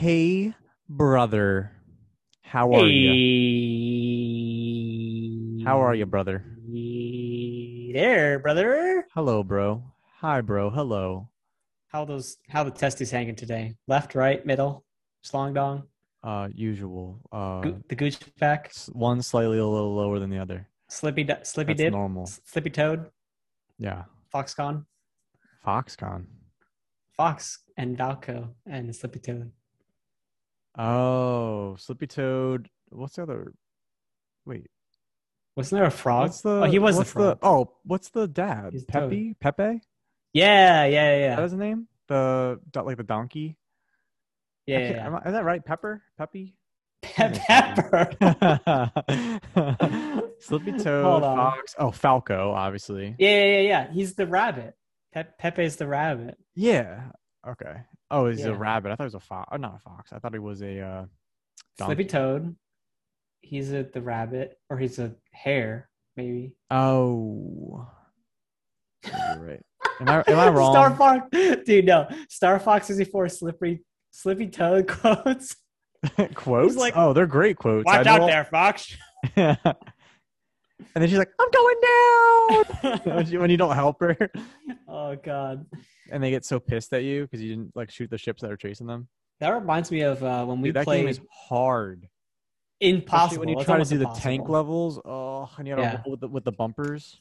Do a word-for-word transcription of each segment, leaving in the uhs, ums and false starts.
Hey, brother. How are you? How are you, brother? Hey there, brother. Hello, bro. Hi, bro. Hello. How those how the testes hanging today? Left, right, middle, slong dong, Uh, usual. Uh, Go- the gooch back, s- one slightly a little lower than the other. slippy di- slippy That's dip, normal. S- slippy toad, Yeah. Foxconn, Foxconn. Fox and Valco and slippy toad. Oh, Slippy Toad. What's the other? Wait. Wasn't there a frog? What's Oh, he the was the what's the frog. oh, what's the dad? He's the toad. Pepe? Pepe? Is Yeah, yeah, yeah, that yeah, his name? The do- like the donkey? yeah, I yeah. can't. yeah. Am I, is that right? Pepper? Peppy? I think Pe- his name's Peppy. Pepper. Slippy Hold Toad, on. Fox. Oh, Falco, obviously. Yeah, yeah, yeah, yeah. He's the rabbit. Pe- Pepe's the rabbit. Yeah. Okay. Oh, he's a Yeah. rabbit. I thought he was a fox. Oh, not a fox. I thought he was a uh, Slippy donkey. Toad. He's a the rabbit, or he's a hare, maybe. Oh, maybe you're right. Am I am I Star wrong? Fox, dude. No, Star Fox is before Slippery Slippy Toad quotes. He's Quotes? like, Oh, they're great quotes. I "Watch know out all. there, Fox." And then she's like, "I'm going down." when, she, when you don't help her, Oh God, and they get so pissed at you because you didn't like shoot the ships that are chasing them. that reminds me of uh, when we Dude, that game is played hard. Especially when you Impossible. It's try to almost do the tank impossible. levels. Oh, and you gotta roll Yeah, with the, with the bumpers.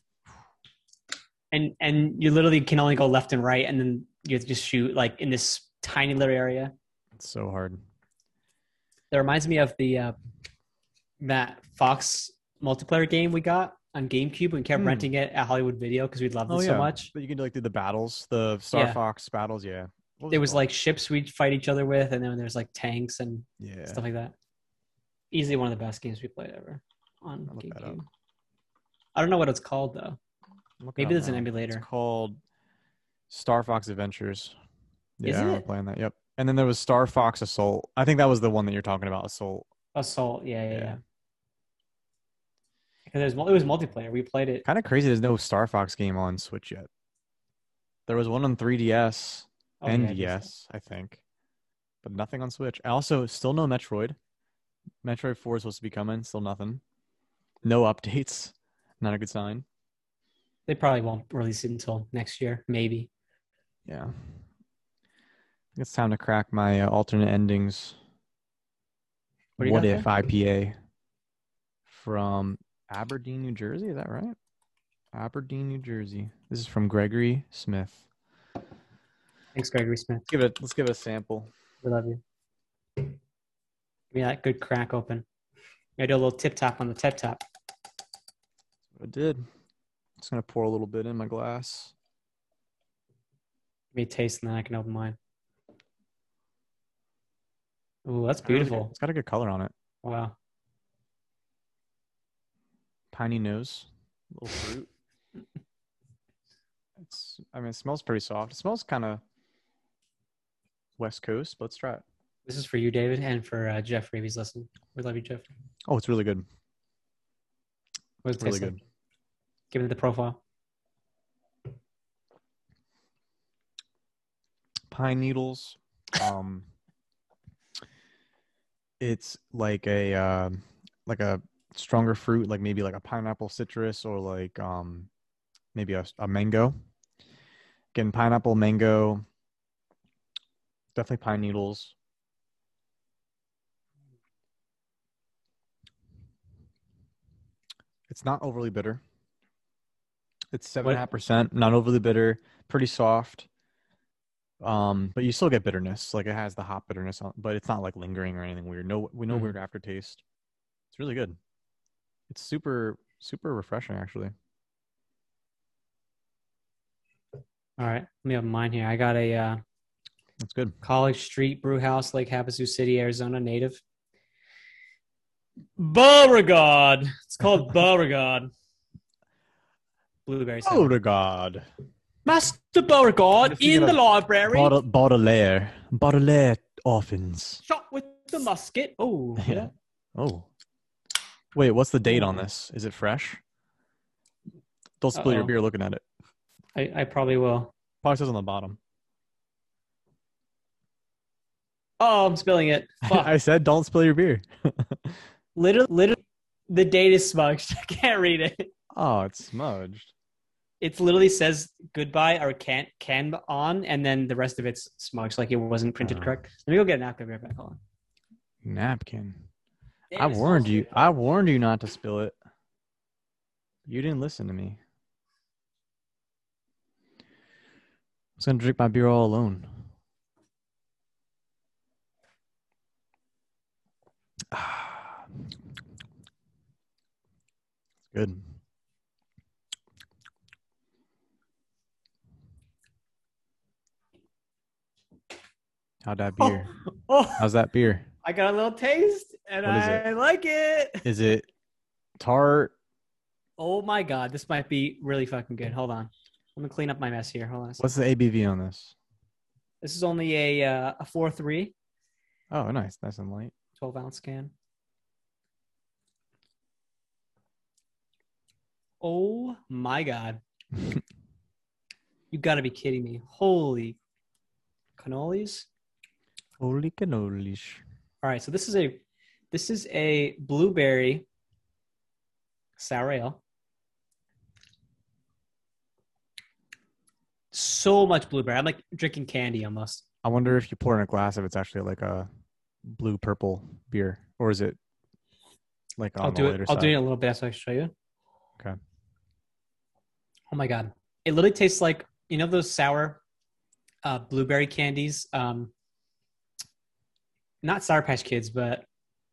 and and you literally can only go left and right, and then you have to just shoot like in this tiny little area. It's so hard. That reminds me of the uh, that Fox multiplayer game we got on GameCube and kept Hmm. renting it at Hollywood Video because we loved Oh it so yeah, much. but you can do like do the battles, the Star Yeah, Fox battles. Yeah. What was there it was called? like ships we'd fight each other with, and then there's like tanks and Yeah. stuff like that. Easily one of the best games we played ever on I'll look that up. GameCube. I don't know what it's called though. I'm looking Maybe up there's an now. It's emulator. called Star Fox Adventures. Is Yeah, I remember it? playing that. Yep. And then there was Star Fox Assault. I think that was the one that you're talking about, Assault. Assault. Yeah, yeah, Yeah. yeah. Because it was, it was multiplayer. We played it. Kind of crazy. There's no Star Fox game on Switch yet. There was one on three D S Oh and yeah, I guess so. D S, I think, but nothing on Switch. Also, still no Metroid. Metroid four is supposed to be coming. Still nothing. No updates. Not a good sign. They probably won't release it until next year, maybe. Yeah. It's time to crack my uh, alternate endings. What do you What got if there? I P A from Aberdeen, New Jersey? Is that right? Aberdeen, New Jersey. This is from Gregory Smith. Thanks, Gregory Smith. Let's give it. Let's give it a sample. We love you. Give me that good crack open. I do a little tip tap on the tip tap. I did. Just gonna pour a little bit in my glass. Give me a taste, and then I can open mine. Ooh, that's Really good. beautiful. It's got a good color on it. Wow. Piney nose, little fruit. It's. I mean, it smells pretty soft. It smells kind of West Coast. But let's try it. This is for you, David, and for uh, Jeffrey if he's listening. We love you, Jeffrey. Oh, it's really good. What does it Really taste like? good. Give it the profile. Pine needles. Um, it's like a uh, like a stronger fruit, like maybe like a pineapple citrus or like um maybe a, a mango. Again, pineapple, mango, definitely pine needles. It's not overly bitter. It's seven and a What? half percent, not overly bitter, pretty soft. Um, but you still get bitterness. Like it has the hop bitterness on, but it's not like lingering or anything weird. No, we no Mm. weird aftertaste. It's really good. It's super, super refreshing actually. All right. Let me have mine here. I got a uh, It's good. College Street Brew House, Lake Havasu City, Arizona native. Beauregard. It's called Beauregard. Blueberry Oh sour. to God. Master I'm Beauregard just thinking in the of library. Baudel- Baudelaire. Baudelaire orphans. Shot with the musket. Oh, hear Yeah. that? Oh. Wait, what's the date on Oh. this? Is it fresh? Don't spill your Uh-oh. beer looking at it. I, I probably will. Probably says on the bottom. Oh, I'm spilling it. Fuck. I said don't spill your beer. Literally, literally, the date is smudged. I can't read it. Oh, it's smudged. It literally says goodbye or can can on, and then the rest of it's smudged, like it wasn't printed Oh. correct. Let me go get a napkin right back. Hold on. Napkin. Damn, I it warned smells you. good. I warned you not to spill it. You didn't listen to me. I was gonna drink my beer all alone. Good. How'd that beer? Oh, oh, How's that beer? I got a little taste, and What is it? I like it. Is it tart? Oh my god, this might be really fucking good. Hold on, let me clean up my mess here. Hold on. A second. What's the A B V on this? This is only a uh, a four three, Oh, nice, nice and light. twelve ounce can. Oh my god, you got to be kidding me! Holy cannolis! Holy cannolis. All right, so this is a this is a blueberry sour ale. So much blueberry. I'm like drinking candy almost. I wonder if you pour in a glass if it's actually like a blue purple beer, or is it like on I'll the do later it. I'll side? do it in a little bit so I can show you. Okay. Oh my god, it literally tastes like, you know, those sour uh, blueberry candies. Um, not Sour Patch Kids, but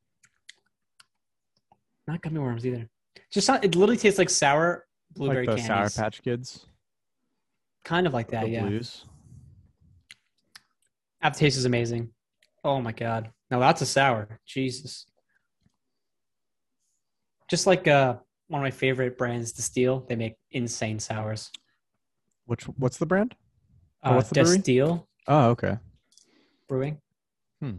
not gummy worms either. Just not, it literally tastes like sour blueberry Like the Sour candies. Patch Kids. Kind of like that, The yeah. blues. Aftertaste is amazing. Oh my god. Now that's a sour. Jesus. Just like uh, one of my favorite brands, Distill. They make insane sours. Which what's the brand? Or Uh, what's the brewery? Distill Oh, okay. Brewing. Hmm.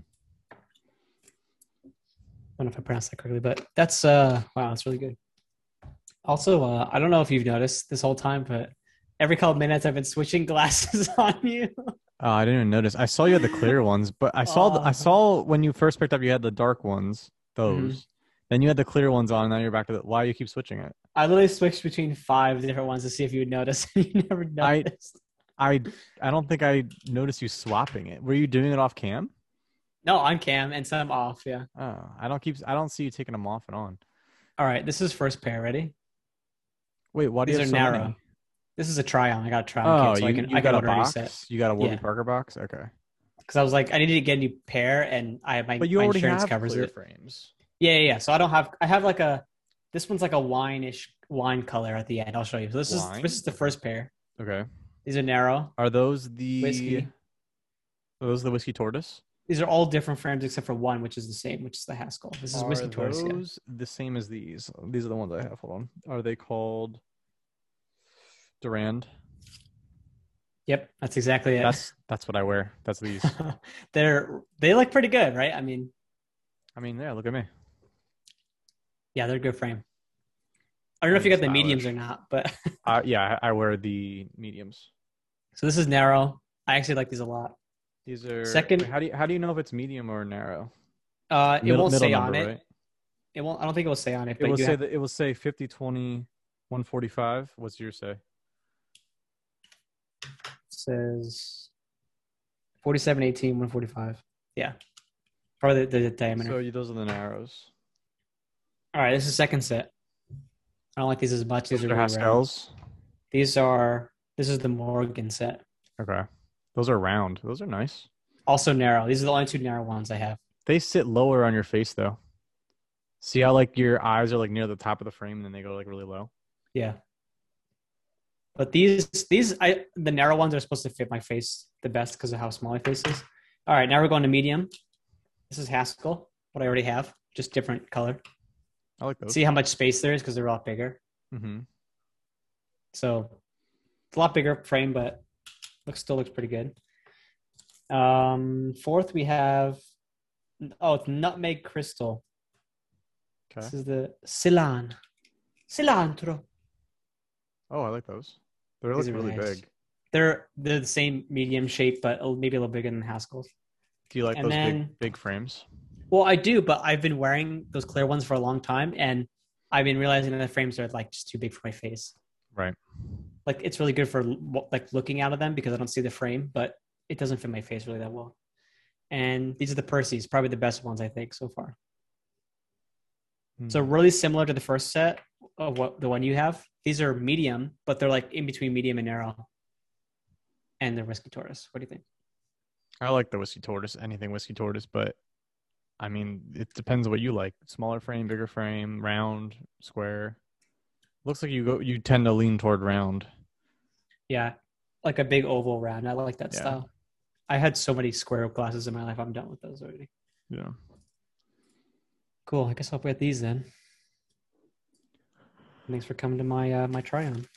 I don't know if I pronounced that correctly, but that's uh wow, that's really good. Also, uh, I don't know if you've noticed this whole time, but every couple minutes I've been switching glasses on you. Oh, I didn't even notice. I saw you had the clear ones, but I saw the, I Oh. saw when you first picked up you had the dark ones, those. Mhm. Then you had the clear ones on, and now you're back to the. Why you keep switching it? I literally switched between five different ones to see if you would notice. You never I- noticed. I I don't think I noticed you swapping it. Were you doing it off cam? No, on cam and some off. Yeah. Oh, I don't keep. I don't see you taking them off and on. All right. This is first pair. Ready? Wait, why do These you are have so narrow. many? This is a try on. I got a try on Oh, kit, so you, I can you I got can a order box. a reset. You got a Warby Yeah. Parker box. Okay, Because I was like, I needed to get a new pair, and I have my, but you my already insurance have covers clear it. frames. Yeah, yeah, yeah. So I don't have. I have like a. This one's like a wine-ish wine color at the end. I'll show you. So this Wine? is this is the first pair. Okay, These are narrow are those the whiskey. Are those the whiskey tortoise? These are all different frames except for one, which is the same, which is the Haskell. This is Are whiskey tortoise. Yeah. those the same as these? These are the ones I have. Hold on. Are they called Durand? Yep, that's exactly it. That's that's what I wear. That's these. They're they look pretty good, right? I mean, I mean, yeah. Look at me. yeah, they're a good frame. I don't know if you got the Stylish. mediums or not, but Uh, yeah, I I wear the mediums. so this is narrow. I actually like these a lot. These are Second- wait, how do you how do you know if it's medium or narrow? Uh, it Middle- won't middle say on number, it. right? It won't. I don't think it will say on it. It But will you say have, that it will say fifty, twenty, one forty-five. What's yours say? says forty-seven, eighteen, one forty-five. Yeah, probably the, the diameter. So you, those are the narrows. All right, this is the second set. I don't like these as much. These Those are are really round. Haskell's. These are. This is the Morgan set. Okay. Those are round. Those are nice. Also narrow. These are the only two narrow ones I have. They sit lower on your face though. See how like your eyes are like near the top of the frame and then they go like really low? Yeah. But these these I the narrow ones are supposed to fit my face the best because of how small my face is. All right, now we're going to medium. This is Haskell, what I already have, just different color. I like those. See how much space there is because they're a lot bigger. Mm-hmm. So it's a lot bigger frame, but looks still looks pretty good. Um, fourth we have oh, it's Nutmeg Crystal. Okay. This is the Cilan. Cilantro. Oh, I like those. They're These like are really nice. big. They're they're the same medium shape, but a- maybe a little bigger than Haskell's. Do you like And those then, big big frames? well, I do, but I've been wearing those clear ones for a long time, and I've been realizing that the frames are like just too big for my face. Right. Like it's really good for like looking out of them because I don't see the frame, but it doesn't fit my face really that well. And these are the Percy's, probably the best ones I think so far. Hmm. So really similar to the first set of what the one you have. These are medium, but they're like in between medium and narrow. And they're Whiskey Tortoise. What do you think? I like the Whiskey Tortoise, anything Whiskey Tortoise, but I mean, it depends what you like. Smaller frame, bigger frame, round, square. Looks like you go you tend to lean toward round. Yeah, like a big oval round. I like that Yeah. style. I had so many square glasses in my life. I'm done with those already. Yeah. Cool. I guess I'll get these then. Thanks for coming to my uh, my try on.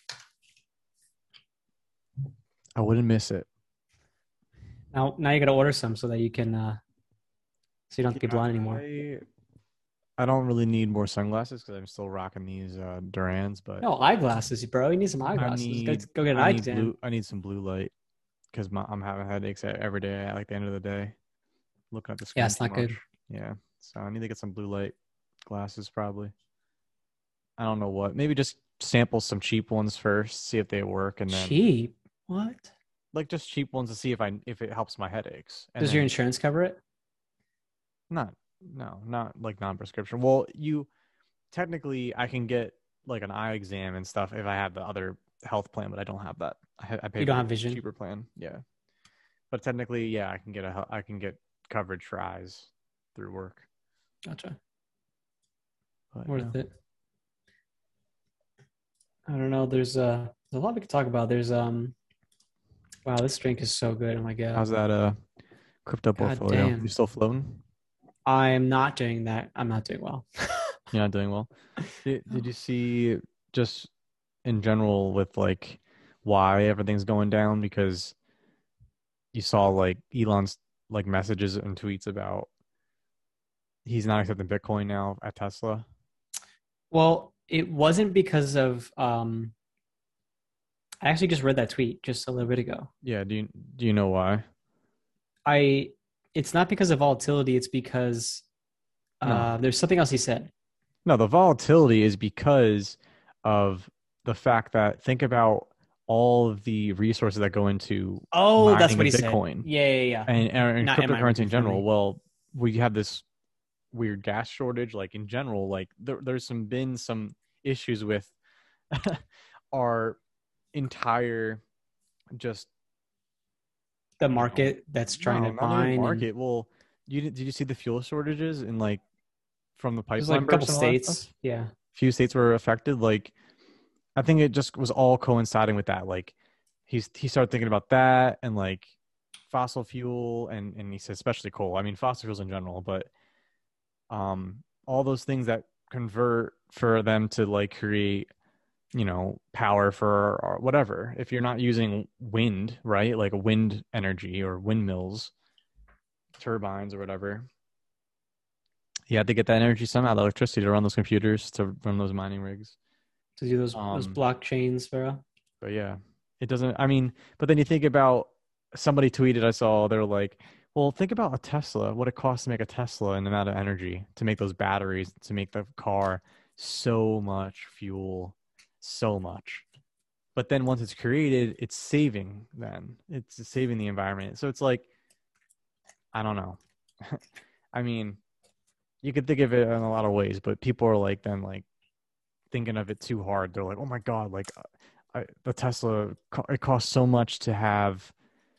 I wouldn't miss it. Now, now you got to order some so that you can, uh, so you don't have to be blind anymore. I, I don't really need more sunglasses because I'm still rocking these uh, Durans, but No eyeglasses, bro. You need some I eyeglasses. need, go, go get an I eye need exam. blue. I need some blue light because I'm having headaches every day at like the end of the day, looking at the screen. Yeah, it's too not good. much. Yeah, so I need to get some blue light glasses probably. I don't know what. Maybe just sample some cheap ones first, see if they work, and then Cheap? What? like just cheap ones to see if I if it helps my headaches. And Does then, your insurance cover it? not no not like non-prescription. Well, you technically I can get like an eye exam and stuff if I have the other health plan, but I don't have that. I, ha- I pay You don't for have the vision? cheaper plan. Yeah, but technically, yeah, I can get a I can get coverage for eyes through work. Gotcha. But, Worth yeah. it. I don't know. There's uh, there's a lot we could talk about. There's um, wow, this drink is so good. Oh my god. How's that uh crypto God portfolio? damn. You still floating? I'm not doing that. I'm not doing well. You're not doing well. Did, did you see just in general with like why everything's going down? Because you saw like Elon's like messages and tweets about he's not accepting Bitcoin now at Tesla. Well, it wasn't because of um. I actually just read that tweet just a little bit ago. Yeah. Do you do you know why? I. It's not because of volatility. It's because uh, No. there's something else he said. No, the volatility is because of the fact that think about all of the resources that go into Oh, that's mining what of he said. Bitcoin. Yeah, yeah, yeah. and, and Not M I cryptocurrency in general. friendly. Well, we have this weird gas shortage. Like in general, like there, there's some been some issues with our entire just The market that's trying no, to not even mine. market. And Well, you did, did you see the fuel shortages in like from the there's pipeline like a couple bursts and all that stuff? states. Yeah. Few states were affected. Like I think it just was all coinciding with that. Like he's he started thinking about that and like fossil fuel and and he said especially coal. I mean fossil fuels in general, but um all those things that convert for them to like create, you know, power for or whatever. If you're not using wind, right? Like a wind energy or windmills, turbines or whatever. You had to get that energy somehow, the electricity to run those computers, to run those mining rigs. To do those Um, those blockchains, bro. But yeah, it doesn't, I mean, but then you think about somebody tweeted, I saw, they're like, well, think about a Tesla, what it costs to make a Tesla and the amount of energy to make those batteries, to make the car, so much fuel, so much. But then once it's created, it's saving then. It's saving the environment. So it's like, I don't know. I mean, you could think of it in a lot of ways, but people are like, then like thinking of it too hard. They're like, oh my God, like I, the Tesla, it costs so much to have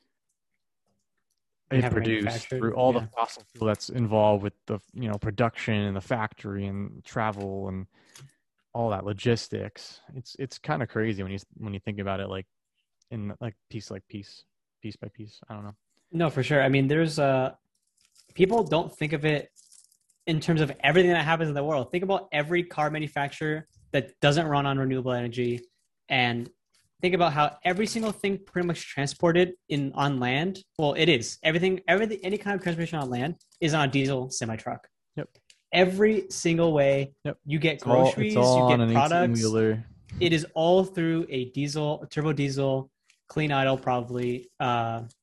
And it have it produced manufactured, through all yeah. the fossil fuel that's involved with the, you know, production and the factory and travel and all that logistics. It's it's kind of crazy when you when you think about it, like in like piece like piece, piece by piece. I don't know. No, for sure. I mean, there's uh people don't think of it in terms of everything that happens in the world. Think about every car manufacturer that doesn't run on renewable energy, and think about how every single thing pretty much transported in on land. Well, it is everything. Everything, any kind of transportation on land is on a diesel semi truck. Yep. Every single way. Yep. You get It's all, groceries, it's all you on get an products. eighteen wheeler. It is all through a diesel, a turbo diesel, clean idle, probably uh,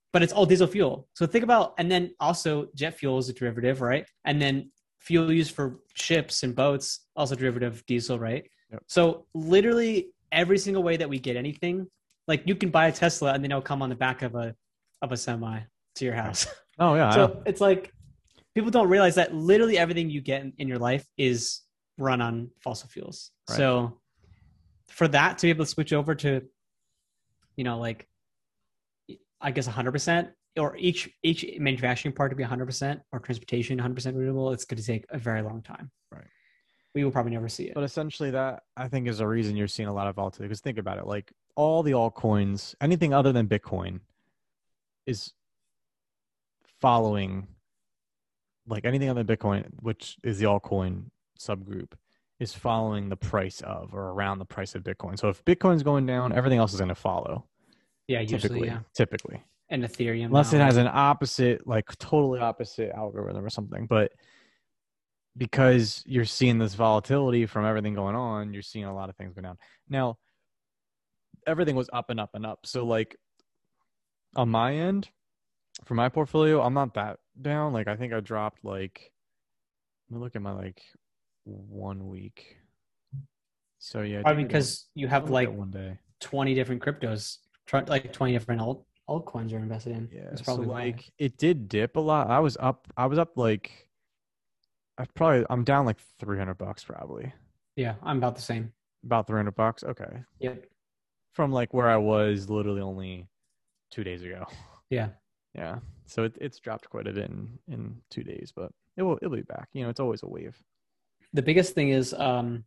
but it's all diesel fuel. So think about, and then also jet fuel is a derivative, right? And then fuel used for ships and boats, also derivative diesel, right? Yep. So literally every single way that we get anything, like you can buy a Tesla and then it'll come on the back of a of a semi to your house. Oh yeah. I So know. it's like people don't realize that literally everything you get in, in your life is run on fossil fuels. Right. So for that to be able to switch over to, you know, like I guess one hundred percent or each each manufacturing part to be one hundred percent or transportation one hundred percent renewable, it's going to take a very long time. Right. We will probably never see it. But essentially, that I think is a reason you're seeing a lot of volatility. Because think about it, like all the altcoins, anything other than Bitcoin, is following, like anything other than Bitcoin, which is the altcoin subgroup, is following the price of or around the price of Bitcoin. So if Bitcoin's going down, everything else is going to follow. Yeah, usually, Typically, yeah. typically, And Ethereum. unless now, it has right? an opposite, like totally opposite algorithm or something. But because you're seeing this volatility from everything going on, you're seeing a lot of things go down. Now, everything was up and up and up. So like on my end, for my portfolio, I'm not that down. Like I think I dropped like, let me look at my like one week. So yeah, I Probably think I because you got- have I'll look like at one day. twenty different cryptos, tr- like twenty different alt altcoins you're invested in. Yeah, That's so probably why. like it did dip a lot. I was up. I was up like, I probably I'm down like three hundred bucks probably. Yeah, I'm about the same. About three hundred bucks. Okay, Yep. from like where I was literally only two days ago. Yeah. Yeah, so it, it's dropped quite a bit in, in two days, but it will it'll be back. You know, it's always a wave. The biggest thing is, um,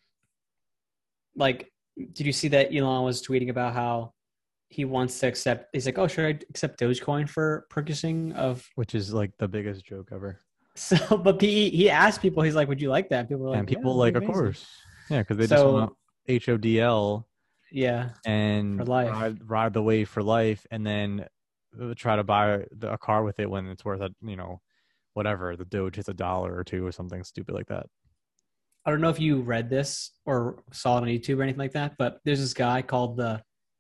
like, did you see that Elon was tweeting about how he wants to accept? He's like, oh, should I accept Dogecoin for purchasing of? Which is like the biggest joke ever. So, but he he asked people, he's like, would you like that? People were like, And yeah, people that'd like, be of amazing. course, yeah, because they So- just want H O D L Yeah, and For life. ride ride the wave for life, and then try to buy the, a car with it when it's worth a you know whatever the Doge hits a dollar or two or something stupid like that. I don't know if you read this or saw it on YouTube or anything like that, but there's this guy called the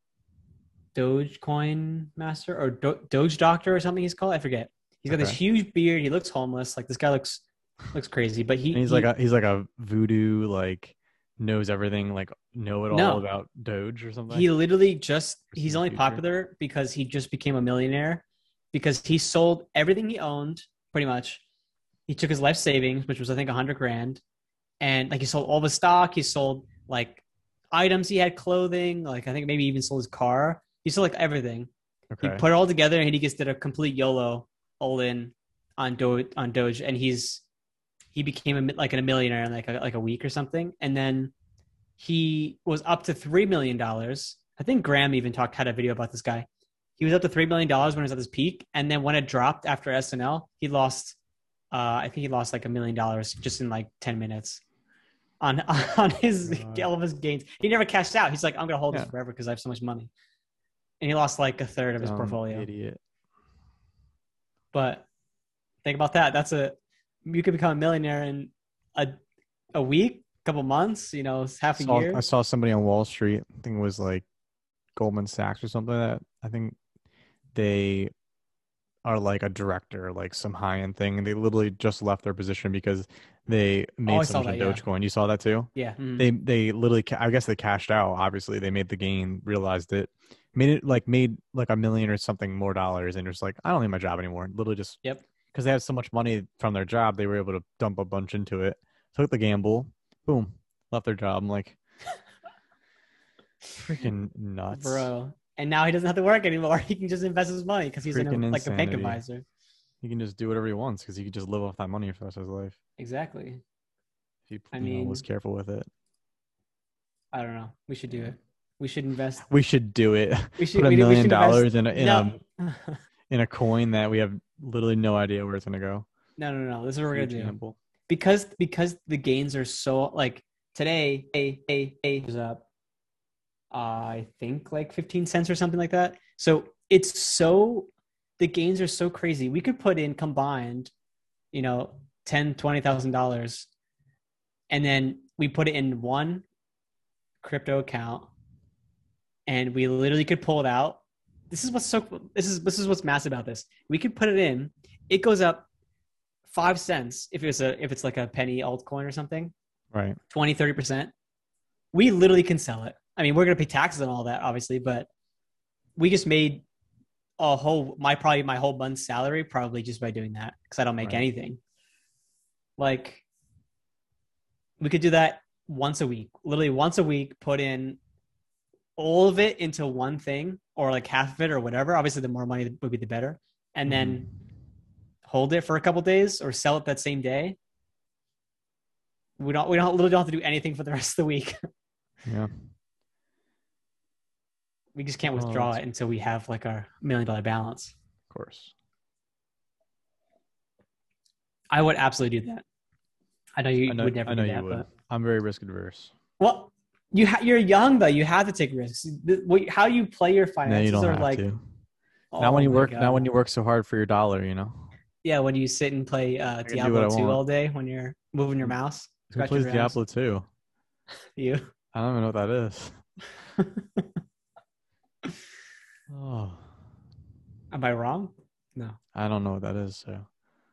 Dogecoin Master or Do- Doge Doctor or something he's called. I forget. He's got this Okay. huge beard. He looks homeless. Like this guy looks looks crazy, but he And he's he- like a he's like a voodoo, like knows everything, like know it all No. about Doge or something. he literally just Or he's some only future. popular because he just became a millionaire because he sold everything he owned pretty much. He took his life savings, which was I think a hundred grand, and like he sold all the stock. He sold like items he had, clothing, like I think maybe even sold his car. He sold like everything. He Okay. put it all together and he just did a complete YOLO all in on Doge on Doge, and he's he became a, mi- like a millionaire in like a, like a week or something, and then he was up to three million dollars. I think Graham even talked had a video about this guy. He was up to three million dollars when he was at his peak, and then when it dropped after S N L, he lost. Uh, I think he lost like a million dollars just in like ten minutes on on his God. all of his gains. He never cashed out. He's like, I'm gonna hold Yeah. this forever because I have so much money, and he lost like a third of his Dumb portfolio. idiot. But think about that. That's a you could become a millionaire in a a week, couple months. You know, half a Saw- year. I saw somebody on Wall Street. I think it was like Goldman Sachs or something like that. I think they are like a director, like some high end thing, and they literally just left their position because they made Oh, I so saw much in that, yeah. Dogecoin. You saw that too? Yeah. mhm. They they literally, ca- I guess they cashed out. Obviously, they made the gain, realized it, made it like made like a million or something more dollars, and just like I don't need my job anymore. Literally just Yep. because they had so much money from their job, they were able to dump a bunch into it. Took the gamble, boom, left their job. I'm like, freaking nuts, Bro. And now he doesn't have to work anymore. He can just invest his money because he's in a, Freaking like a bank insanity. advisor. He can just do whatever he wants because he can just live off that money for the rest of his life Exactly. if he I you know, mean- was careful with it. I don't know. We should do it. We should invest. We should do it. We should Put a we, we million should dollars invest- in a in no. a in a coin that we have literally no idea where it's gonna go. no, no, no. This is what we're Huge gonna do. gamble. Because because the gains are so like today a a a is up uh, I think like fifteen cents or something like that. So it's so the gains are so crazy. We could put in combined, you know, ten, twenty thousand dollars, and then we put it in one crypto account, and we literally could pull it out this is what's so this is this is what's massive about this. We could put it in. It goes up five cents if it's a if it's like a penny altcoin or something. Right. twenty, thirty percent. We literally can sell it. I mean, we're gonna pay taxes and all that, obviously, but we just made a whole my probably my whole month's salary probably just by doing that because I don't make Right. anything. Like, we could do that once a week, literally once a week. Put in all of it into one thing, or like half of it, or whatever. Obviously, the more money would be the better, and then Mhm. hold it for a couple days or sell it that same day. We don't we don't literally don't have to do anything for the rest of the week. Yeah. We just can't Oh, withdraw that's- it until we have like our million dollar balance. Of course. I would absolutely do that. I know you I know, would never I know do you that, would. but I'm very risk adverse. well, you ha- you're young though. You have to take risks. The- what- How you play your No, finances you don't are have like. to. Oh Not when you my work. God. Not when you work so hard for your dollar. You know. Yeah, when you sit and play uh, can do what I Diablo two want. all day when you're moving your mouse. Who scratching plays your mouse. Diablo two? You. I don't even know what that is. Oh, Am I wrong? No. I don't know what that is. So.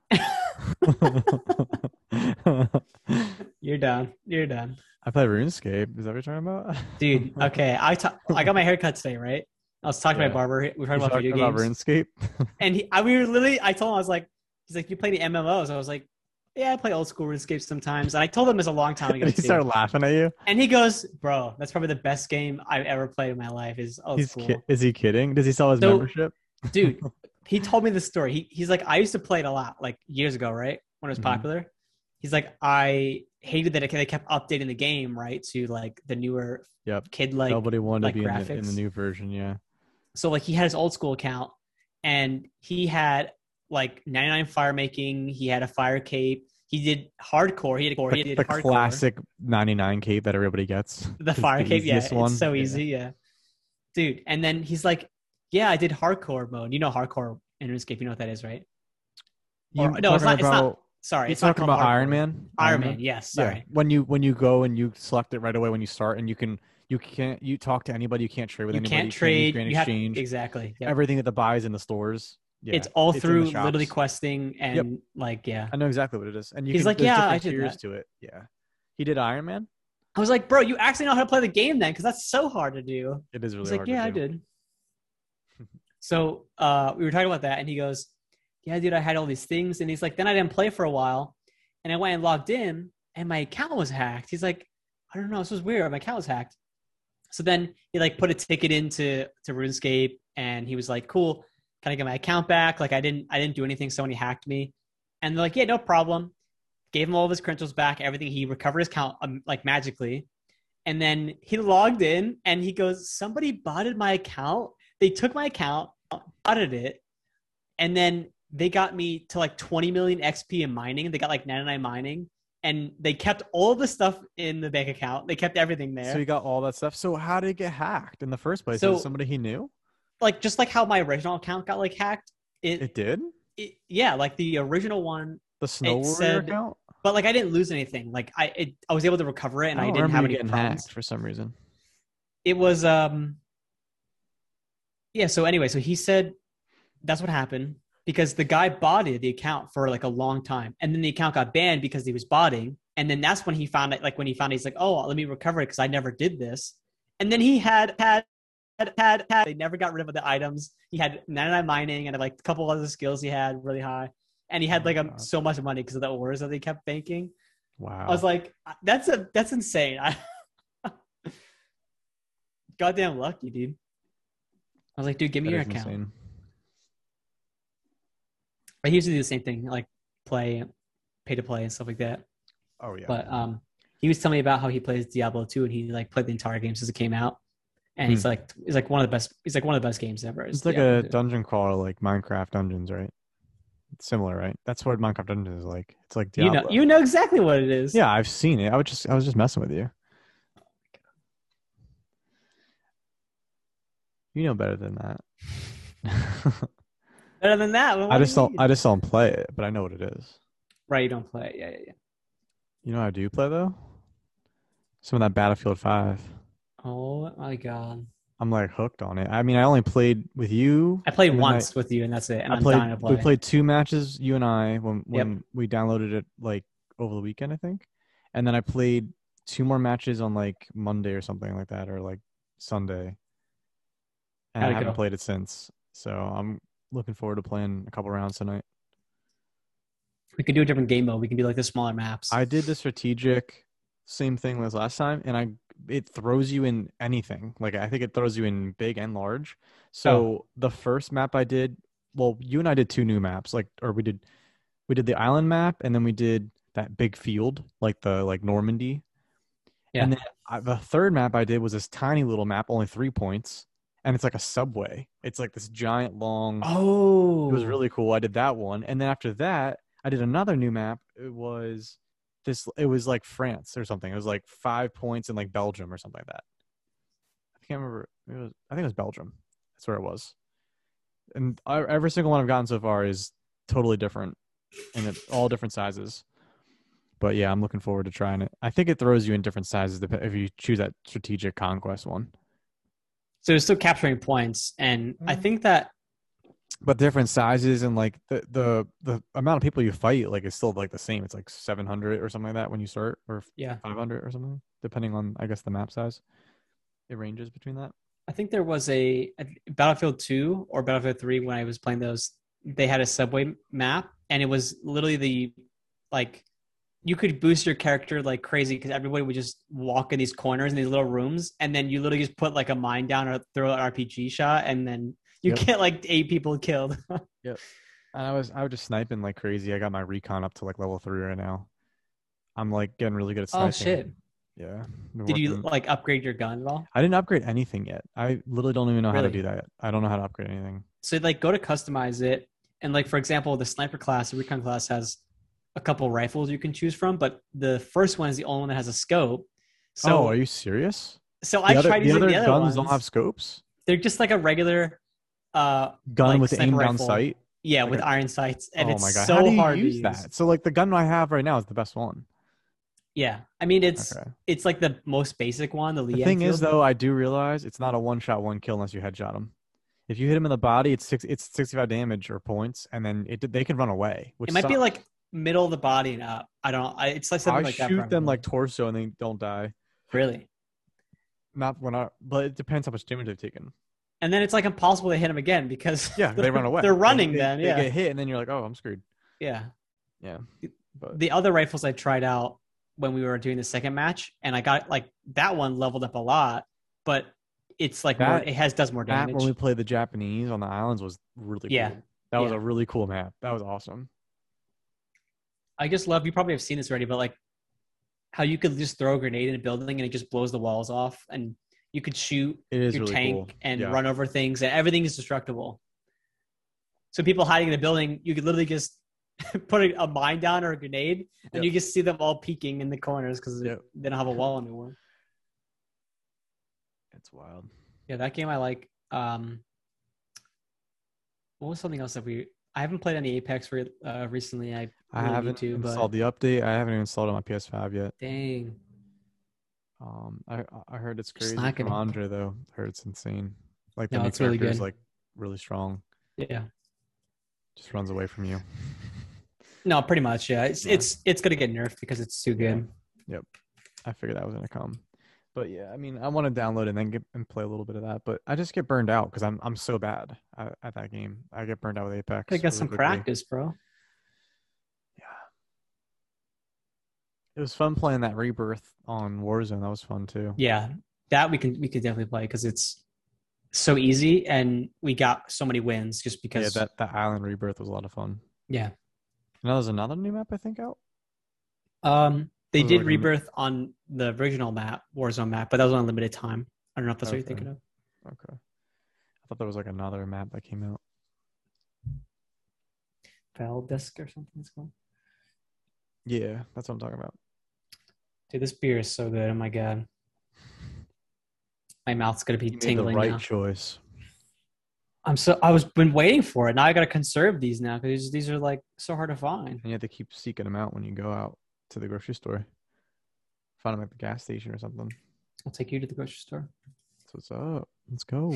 You're done. You're done. I play RuneScape. Is that what you're talking about? Dude, okay. I ta- I got my haircut today, right? I was talking to Yeah. my barber. We were You talking about talking video about games. RuneScape? And he, I, we were literally, I told him, I was like, he's like, you play the M M Os? I was like, yeah, I play old school RuneScape sometimes. And I told him this a long time ago. Did he too. start laughing at you? And he goes, bro, that's probably the best game I've ever played in my life is old He's school. ki- is he kidding? Does he sell his So- membership? Dude, he told me the story. He, he's like, I used to play it a lot, like years ago, right? When it was Mhm. popular. He's like, I hated that it, they kept updating the game, right? To like the newer Yep. kid, like, Nobody wanted like to be in the, in the graphics. new version. Yeah. So like he had his old school account and he had like ninety-nine fire making. He had a fire cape. He did hardcore. He did, The, he did the hardcore. classic ninety-nine cape that everybody gets. The It's fire cape. Yeah, easiest one. it's so Yeah. easy. Yeah. Dude. And then he's like, yeah, I did hardcore mode. You know, hardcore in RuneScape. You know what that is, right? You Or- no, it's talking not- it's not- about- Sorry. You It's not talking called about hardcore. Iron Man? Iron Man. Yes. Sorry. Yeah. When you when you go and you select it right away when you start, and you can you can't you talk to anybody. You can't trade with You anybody. can't use trade. Grand You have exchange. exactly. Yep. Everything that the buys in the stores. Yeah, it's all in the through shops. literally questing and like yeah. I know exactly what it is. And you He's can, like, there's yeah, different I did tiers that. to it. Yeah. He did Iron Man. I was like, bro, you actually know how to play the game then, because that's so hard to do. It is really He's like, hard yeah, to I do. did. So uh, we were talking about that, and he goes, yeah, dude, I had all these things, and he's like, then I didn't play for a while, and I went and logged in, and my account was hacked. He's like, I don't know, this was weird. My account was hacked. So then he like put a ticket into to RuneScape, and he was like, cool, can I get my account back? Like I didn't I didn't do anything. Somebody hacked me, and they're like, yeah, no problem. Gave him all of his credentials back, everything. He recovered his account um, like magically. And then he logged in and he goes, somebody botted my account. They took my account, botted it, and then they got me to like twenty million X P in mining. They got like ninety-nine mining, and they kept all the stuff in the bank account. They kept everything there. So you got all that stuff. So how did it get hacked in the first place? So- Is it somebody he knew? Like just like how my original account got like hacked. It, It did? it yeah, like the original one, The Snow Warrior said- account? but like I didn't lose anything. Like I it, I was able to recover it, and I, don't didn't have remember any you getting problems. hacked for some reason. It was um yeah, so anyway, so he said that's what happened because the guy botted the account for like a long time, and then the account got banned because he was botting, and then that's when he found it. Like when he found it, he's like, oh, let me recover it because I never did this, and then he had had had had, had they never got rid of the items. He had ninety-nine mining and like a couple other skills he had really high, and he had Oh like my um, God. so much money because of the ores that they kept banking. Wow. I was like, that's a that's insane. I goddamn lucky, dude. I was like, dude, give me That your is account. insane. But he used to do the same thing, like play, pay to play and stuff like that. Oh yeah. But um, he was telling me about how he plays Diablo two, and he like played the entire game since it came out. And he's Hmm. like, he's like one of the best. He's like one of the best games ever. is It's like Diablo a two. dungeon crawler, like Minecraft Dungeons, right? It's similar, right? That's what Minecraft Dungeons is like. It's like You Diablo. know, you know exactly what it is. Yeah, I've seen it. I was just, I was just messing with you. You know better than that. Better than that. what I do just you don't, mean? I just don't play it, but I know what it is. Right, you don't play it. Yeah, yeah, yeah. You know how I do play though? Some of that Battlefield five. Oh my god. I'm like hooked on it. I mean, I only played with you. I played And then I once with you, and that's it. And I I'm dying to played. We play. played two matches, you and I, when Yep. when we downloaded it like over the weekend, I think. And then I played two more matches on like Monday or something like that, or like Sunday. And I How'd it haven't go? played it since. So I'm looking forward to playing a couple rounds tonight. We could do a different game mode. We can do like the smaller maps. I did the strategic same thing as last time, and I it throws you in anything. Like I think it throws you in big and large. Oh, So the first map I did, well, you and I did two new maps, like or we did we did the island map, and then we did that big field, like the like Normandy. And yeah. then I, the third map I did was this tiny little map, only three points, and it's like a subway. It's like this giant long. It was Oh, really cool. I did that one, and then after that, I did another new map. It was this. It was like France or something. It was like five points in like Belgium or something like that. I can't remember. It was. I think it was Belgium. That's where it was. And I, every single one I've gotten so far is totally different, and it's all different sizes. But yeah, I'm looking forward to trying it. I think it throws you in different sizes if you choose that strategic conquest one. so it's still capturing points, and I think that But different sizes and like the the the amount of people you fight like is still like the same. It's like seven hundred or something like that when you start, or yeah, five hundred or something, depending on I guess the map size. It ranges between that. I think there was a, a Battlefield two or Battlefield three when I was playing those. They had a subway map, and it was literally the like you could boost your character like crazy because everybody would just walk in these corners in these little rooms, and then you literally just put like a mine down or throw an R P G shot, and then you Yep. get like eight people killed. Yep. And I was I was just sniping like crazy. I got my recon up to like level three right now. I'm like getting really good at Oh sniping. shit! Yeah. Been Did you working. like upgrade your gun at all? I didn't upgrade anything yet. I literally don't even know how to Really? do that yet. I don't know how to upgrade anything. So like go to customize it, and like for example, the sniper class, the recon class has a couple rifles you can choose from, but the first one is the only one that has a scope. Oh, are So you serious? so The I other tried the using other the other guns don't have ones. scopes? They're just like a regular uh Gun like with the sniper aim down rifle. sight? Yeah, Like with a iron sights, and Oh it's my god. How do so you hard to use use. that? So like the gun I have right now is the best one. Yeah, I mean it's Okay. it's like the most basic one, the The Lee thing is Enfield. though, I do realize it's not a one shot one kill unless you headshot him. If you hit him in the body, it's six it's sixty-five damage or points, and then it they can run away, which It might be sucks. like middle of the body and up. I don't know. I, it's like something I like that for shoot them everybody. like torso and they don't die. Really. Not when I but it depends how much damage they've taken. And then it's like impossible to hit them again because Yeah, they run they're, away. they're They, running they, then. they Yeah. get hit and then you're like, oh, I'm screwed. Yeah. Yeah. But The other rifles I tried out when we were doing the second match, and I got like that one leveled up a lot, but it's like more, that it has does more map when damage. we played the Japanese on the islands was really Yeah. cool. That was Yeah. a really cool map. That was awesome. I just love, you probably have seen this already, but like how you could just throw a grenade in a building and it just blows the walls off, and you could shoot It is your really tank cool. and Yeah. run over things, and everything is destructible. So people hiding in the building, you could literally just put a, a mine down or a grenade, and Yep. you just see them all peeking in the corners because Yep. they don't have a wall anymore. It's wild. Yeah, that game I like. Um, what was something else that we? I haven't played any Apex re, uh, recently. I I really haven't need to, installed but the update. I haven't even installed it on my P S five yet. dang, Um, I I heard it's crazy slacking. from Andre though. I heard it's insane. Like the No, new it's really character is good. like really strong. Yeah, Just runs away from you. no, pretty much. Yeah, it's Yeah. it's it's gonna get nerfed because it's too good. Yep. I figured that was gonna come. But yeah, I mean, I want to download it and then get and play a little bit of that. But I just get burned out because I'm I'm so bad at, at that game. I get burned out with Apex. I got really some quickly. practice, bro. Yeah. It was fun playing that Rebirth on Warzone. That was fun too. Yeah, that we can we could definitely play because it's so easy, and we got so many wins just Yeah, because. that that Island Rebirth was a lot of fun. Yeah. Now there's another new map I think out. Um, they Was it did like a- rebirth on the original map, Warzone map, but that was on a limited time. I don't know if that's what you're Okay. thinking of. Okay. I thought there was like another map that came out. Valdisk or something it's called. Yeah, that's what I'm talking about. Dude, this beer is so good. Oh my god. My mouth's gonna be You made the tingling right now. choice. I'm so I was been waiting for it. Now I gotta conserve these now because these are like so hard to find. And you have to keep seeking them out when you go out to the grocery store. Find them at the gas station or something. I'll take you to the grocery store. That's what's up. Let's go.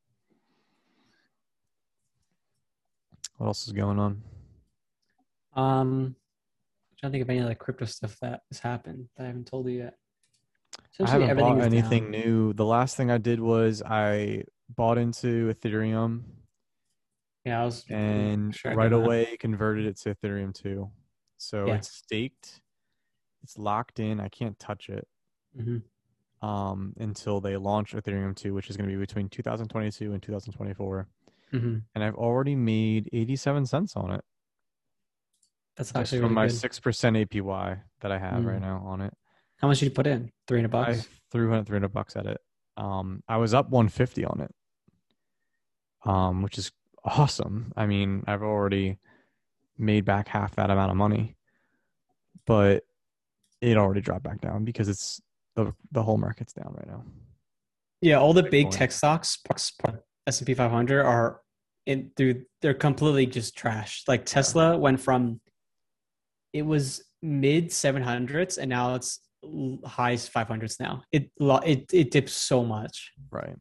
What else is going on? Um, I'm trying to think of any other crypto stuff that has happened that I haven't told you yet. I Essentially, haven't everything bought is anything down. new. The last thing I did was I bought into Ethereum Yeah, I was and sure I right did that. away converted it to Ethereum too. So Yeah. it's staked, it's locked in. I can't touch it Mm-hmm. um, until they launch Ethereum two, which is going to be between two thousand twenty-two and two thousand twenty-four. Mm-hmm. And I've already made eighty-seven cents on it That's just actually from really my good. six percent A P Y that I have right Mm. now on it. How much did you put in? Three hundred I bucks. threw three hundred bucks at it. Um, I was up one hundred fifty on it, um, which is awesome. I mean, I've already made back half that amount of money, but it already dropped back down because it's the the whole market's down right now. Yeah, all the big Bitcoin. tech stocks, S and P five hundred, are in through. They're completely just trash. Like Yeah, Tesla went from it was mid seven hundreds and now it's highs five hundreds now. It it it dips so much. right.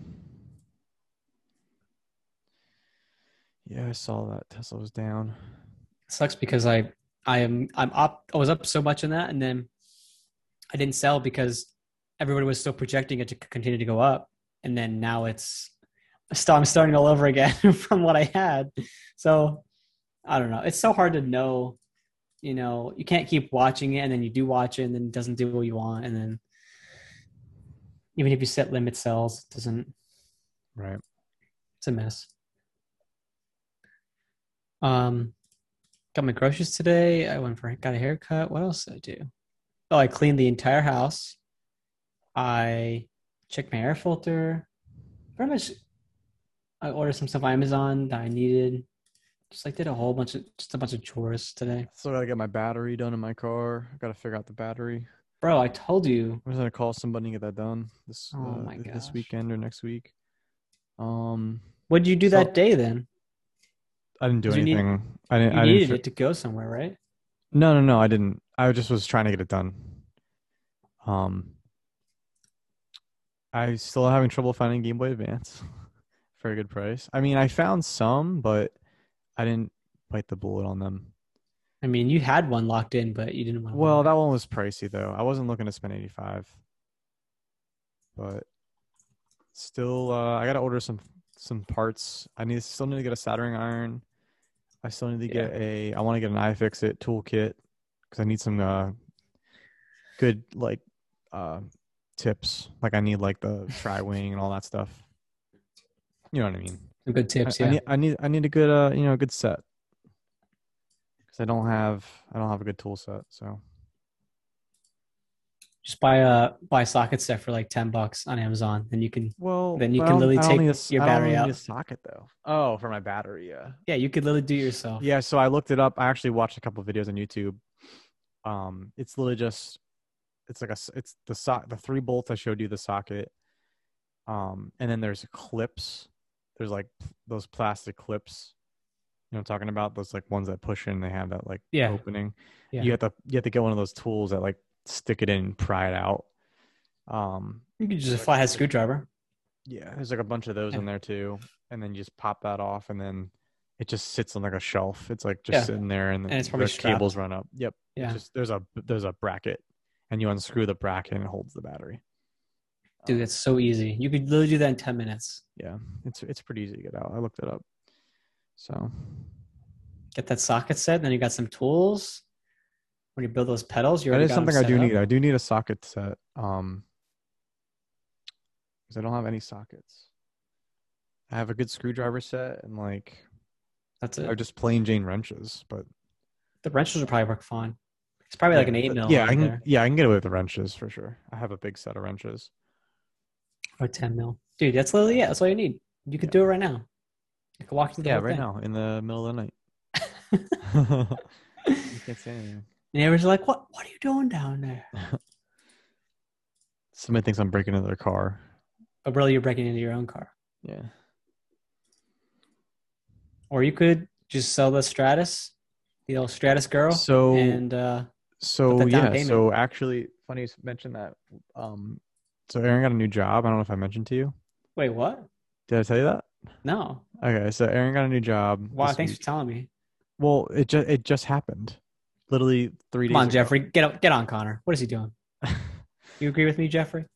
Yeah, I saw that Tesla was down. It sucks because I I am I'm up I was up so much in that and then I didn't sell because everybody was still projecting it to continue to go up and then now it's I'm starting all over again from what I had. So I don't know. It's so hard to know. You know, you can't keep watching it and then you do watch it and then it doesn't do what you want and then even if you set limit sells, it doesn't. Right. It's a mess. Um, got my groceries today. I went for got a haircut. What else did I do? Oh, I cleaned the entire house. I checked my air filter. Pretty much, I ordered some stuff on Amazon that I needed. Just like did a whole bunch of just a bunch of chores today. Still gotta get my battery done in my car. I gotta figure out the battery. Bro, I told you. I'm just gonna call somebody and get that done this Oh uh, my this gosh. weekend or next week. Um, What did you do that so day then? I didn't do Because you need anything. I didn't. you I didn't. needed Fi- it to go somewhere, right? no, no, no. I didn't. I just was trying to get it done. Um, I still having trouble finding Game Boy Advance for a good price. I mean, I found some, but I didn't bite the bullet on them. I mean, you had one locked in, but you didn't want to Well, bother. that one was pricey though. I wasn't looking to spend eighty-five, but still, uh, I gotta order some some parts. I need still need to get a soldering iron. I still need to Yeah. get a. I want to get an iFixit toolkit because I need some uh, good like uh, tips. Like I need like the tri wing and all that stuff. You know what I mean? Some good I, tips, I yeah. need I need I need a good uh you know a good set because I don't have I don't have a good tool set. So Just buy a buy a socket set for like ten bucks on Amazon, and you can well, then you but I can don't literally I don't need take a s- your I don't battery really need a out. socket though. Oh, for my battery, yeah. Yeah, you could literally do it yourself. Yeah, so I looked it up. I actually watched a couple of videos on YouTube. Um, it's literally just it's like a s- it's the so the three bolts I showed you the socket. Um, and then there's clips. There's like those plastic clips. You know what I'm talking about? Those like ones that push in, they have that like Yeah, opening. yeah. You have to you have to get one of those tools that like stick it in and pry it out. Um, You could just a there's like flathead there's, screwdriver. yeah, there's like a bunch of those Yeah, in there too. And then you just pop that off and then it just sits on like a shelf. It's like just yeah, sitting there and and it's then probably the cables strapped. run up. Yep. It's Yeah, just there's a there's a bracket and you unscrew the bracket and it holds the battery. dude, Um, it's so easy. You could literally do that in ten minutes. yeah, it's it's pretty easy to get out. I looked it up. So Get that socket set, then you got some tools. When you build those pedals, you that already is got them something I set do up. need. I do need a socket set. Um, because I don't have any sockets. I have a good screwdriver set and like That's I it. just plain Jane wrenches, but The wrenches will probably work fine. It's probably like yeah, an eight th- mil yeah, I right can there yeah I can get away with the wrenches for sure. I have a big set of wrenches. or ten mil. Dude, that's literally yeah. That's all you need. You could Yeah, do it right now. You could walk through the yeah, whole right thing. now in the middle of the night. You can't say anything. Neighbors are like, "What? What are you doing down there?" Somebody thinks I'm breaking into their car. But really, you're breaking into your own car. Yeah. Or you could just sell the Stratus, the old Stratus girl, So and uh, put so that down yeah. payment. So actually, funny you mentioned that. Um, so Aaron got a new job. I don't know if I mentioned to you. Wait, what? Did I tell you that? No. Okay, so Aaron got a new job Wow, this thanks for week. telling me. Well, it just it just happened, literally three Come days on, ago. Jeffrey. Get up, get on, Connor. What is he doing? You agree with me, Jeffrey?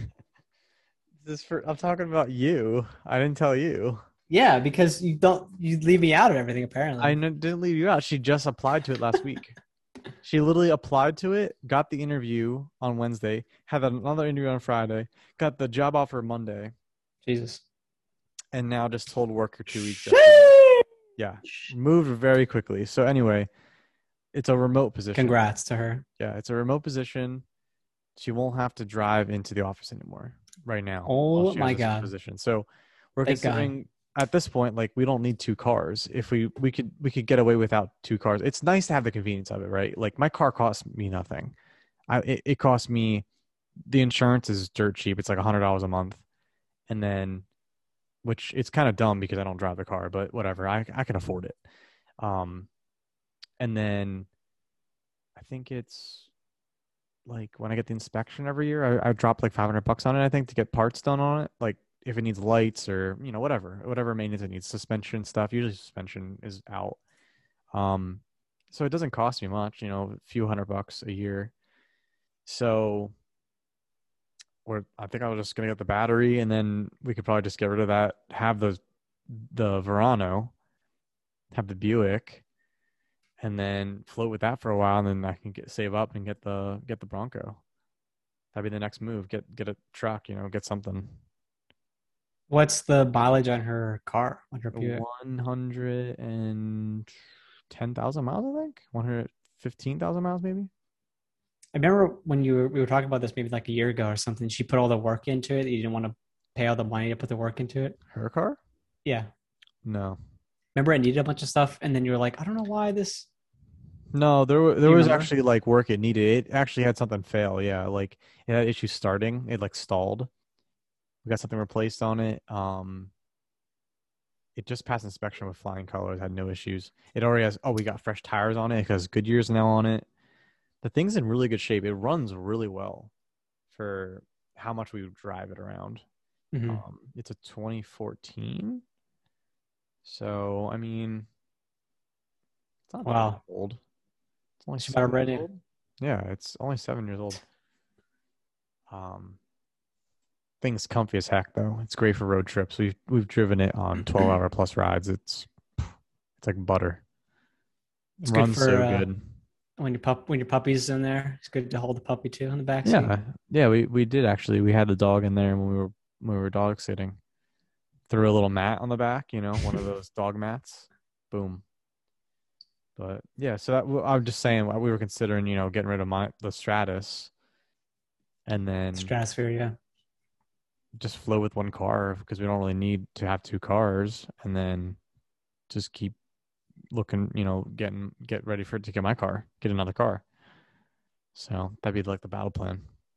This for I'm talking about you. I didn't tell you. Yeah, because you don't you leave me out of everything I apparently. n- didn't leave you out. She just applied to it last week. She literally applied to it, got the interview on Wednesday, had another interview on Friday, got the job offer Monday, Jesus. and now just told work her two weeks yesterday. Sheesh. Yeah, moved very quickly. So anyway, it's a remote position. Congrats to her. Yeah, it's a remote position. She won't have to drive into the office anymore right now while Oh she has my this God. position. So we're Thank God. considering at this point, like we don't need two cars. If we we could we could get away without two cars. It's nice to have the convenience of it, right? Like my car costs me nothing. I it, it costs me the insurance is dirt cheap. It's like a hundred dollars a month, and then which it's kind of dumb because I don't drive the car, but whatever. I I can afford it. Um, and then I think it's like when I get the inspection every year, I, I drop like five hundred bucks on it, I think, to get parts done on it. Like if it needs lights or, you know, whatever, whatever maintenance it needs, suspension stuff. Usually suspension is out. Um, so it doesn't cost me much, you know, a few hundred bucks a year. So we're, I think I was just going to get the battery and then we could probably just get rid of that, have the, the Verano, have the Buick, and then float with that for a while, and then I can get save up and get the get the Bronco. That'd be the next move. Get get a truck, you know, get something. What's the mileage on her car, on her Buick? One hundred and ten thousand miles, I think. One hundred fifteen thousand miles, maybe. I remember when you were, we were talking about this maybe like a year ago or something. She put all the work into it. You didn't want to pay all the money to put the work into it. Her car? Yeah. No, Remember it needed a bunch of stuff, and then you were like, I don't know why this. no. There were Do there you was remember? actually like work it needed. It actually had something fail. Yeah, like it had issues starting. It like stalled. We got something replaced on it. Um, it just passed inspection with flying colors. Had no issues. It already has. Oh, we got fresh tires on it because Goodyear's now on it. The thing's in really good shape. It runs really well for how much we would drive it around. Hmm. Um, it's a twenty fourteen. So, I mean, it's not that Wow. old. It's only She about seven years ready. old. Yeah, it's only seven years old. Um, thing's comfy as heck though. It's great for road trips. We've we've driven it on twelve hour plus rides. It's it's like butter. It It's good runs for so uh, good. when your pup when your puppy's in there. It's good to hold the puppy too in the back seat. Yeah. Yeah, we, we did actually. We had the dog in there when we were when we were dog sitting. Threw a little mat on the back, you know, one of those dog mats. Boom. But yeah, so that I'm just saying we were considering, you know, getting rid of my the Stratus and then Stratosphere, yeah. just flow with one car because we don't really need to have two cars, and then just keep looking, you know, getting get ready for it to get my car, get another car. So that'd be like the battle plan.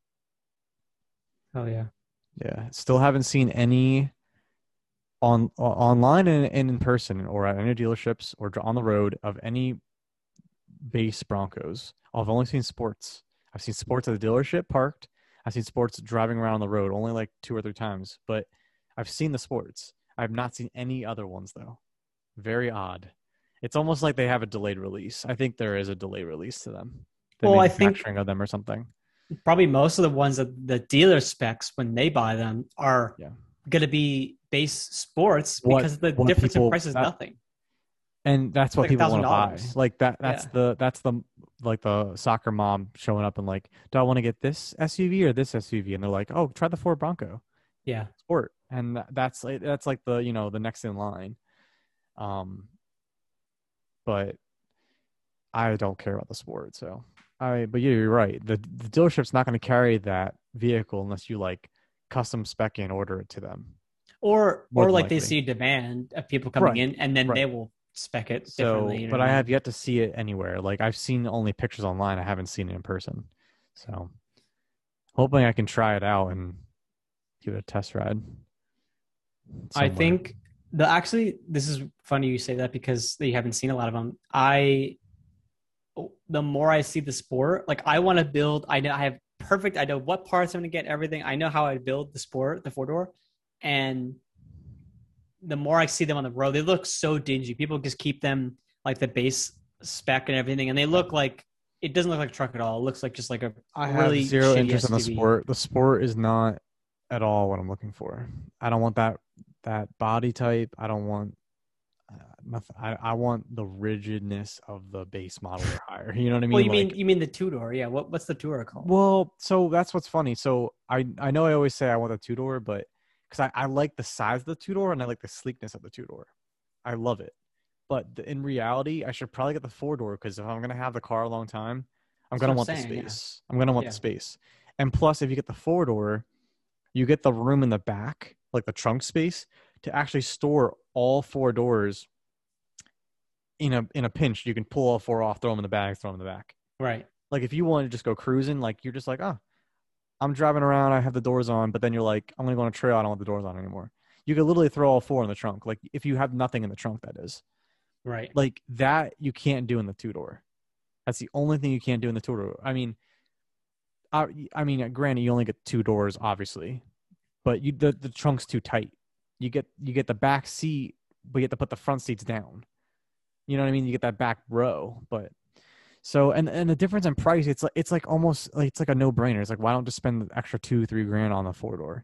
Oh yeah. Yeah, still haven't seen any on o- online and, and in person or at any dealerships or dr- on the road of any base Broncos. I've only seen sports. I've seen sports at the dealership parked. I've seen sports driving around on the road only like two or three times, but I've seen the sports. I've not seen any other ones though. Very odd. It's almost like they have a delayed release. I think there is a delayed release to them, the Well, I think manufacturing of them or something. probably most of the ones that the dealer specs when they buy them are Yeah. going to be base sports What because the what difference in people price is that, nothing. and that's what Like a people want thousand to buy. dollars. Like that that's Yeah. the that's the like the soccer mom showing up and like, do I want to get this S U V or this S U V? And they're like, oh, try the Ford Bronco Yeah. Sport. And that, that's like that's like the, you know, the next in line. Um, but I don't care about the sport, so I. But yeah, you're right. The the dealership's not going to carry that vehicle unless you like custom spec and order it to them. Or More or than like they likely. see demand of people coming Right. in and then Right. they will spec it differently. So, You know but what I I have mean? yet to see it anywhere. Like I've seen only pictures online. I haven't seen it in person. So, hoping I can try it out and give it a test ride I somewhere. think the actually this is funny you say that because you haven't seen a lot of them. I the more I see the sport, like I want to build. I know I have perfect. I know what parts I'm going to get. Everything. I know how I build the sport, the four door. and the more I see them on the road, they look so dingy. People just keep them like the base spec and everything, and they look like it doesn't look like a truck at all. It looks like just like a I really have zero shitty interest in the S U V. sport. The sport is not at all what I'm looking for. I don't want that that body type. I don't want uh, nothing. I, I want the rigidness of the base model or higher. You know what I mean? Well, you like, mean you mean the two door? Yeah. What what's the two door called? well, so that's what's funny. So I I know I always say I want a two door, but because I, I like the size of the two door and I like the sleekness of the two door. I love it. But the, in reality, I should probably get the four door because if I'm gonna have the car a long time, I'm That's gonna what want I'm the saying, yeah. space. I'm gonna want Yeah. the space. And plus, if you get the four door, you get the room in the back, like the trunk space, to actually store all four doors in a in a pinch. You can pull all four off, throw them in the bag, throw them in the back. Right. Like if you want to just go cruising, like you're just like, oh, I'm driving around, I have the doors on, but then you're like, I'm gonna go on a trail, I don't want the doors on anymore. You could literally throw all four in the trunk. Like if you have nothing in the trunk, that is. Right. Like that you can't do in the two door. That's the only thing you can't do in the two door. I mean, I, I mean, granted, you only get two doors, obviously, but you the, the trunk's too tight. You get you get the back seat, but you have to put the front seats down. You know what I mean? You get that back row, but so and and the difference in price, it's like it's like almost like it's like a no brainer. It's like why don't just spend the extra two three grand on the four door?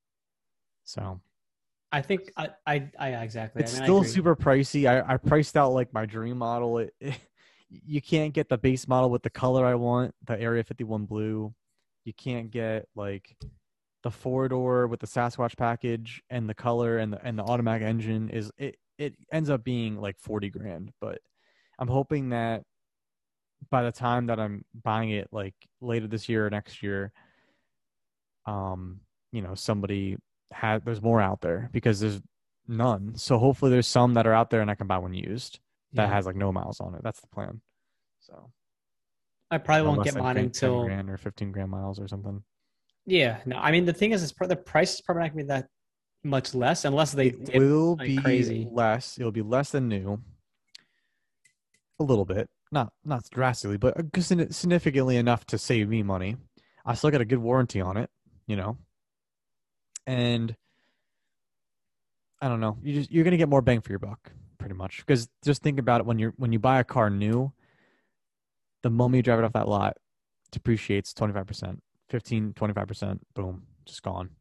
So I think I I, I exactly. it's I mean, still I agree. super pricey. I, I priced out like my dream model. It, it, you can't get the base model with the color I want, the Area fifty-one blue. You can't get like the four door with the Sasquatch package and the color and the and the automatic engine is it it ends up being like forty grand. But I'm hoping that by the time that I'm buying it like later this year or next year, um, you know, somebody had there's more out there because there's none. So hopefully there's some that are out there and I can buy one used that Yeah. has like no miles on it. That's the plan. So I probably you know, won't less get than mine ten until grand or fifteen grand miles or something. yeah. No, I mean the thing is, is the price is probably not gonna be that much less unless they It dip will like be crazy. less. It'll be less than new. A little bit, not not drastically, but significantly enough to save me money. I still got a good warranty on it, you know, and I don't know. You just you're gonna get more bang for your buck, pretty much. Because just think about it when you're when you buy a car new, the moment you drive it off that lot, depreciates twenty-five percent, fifteen, twenty-five percent, boom, just gone.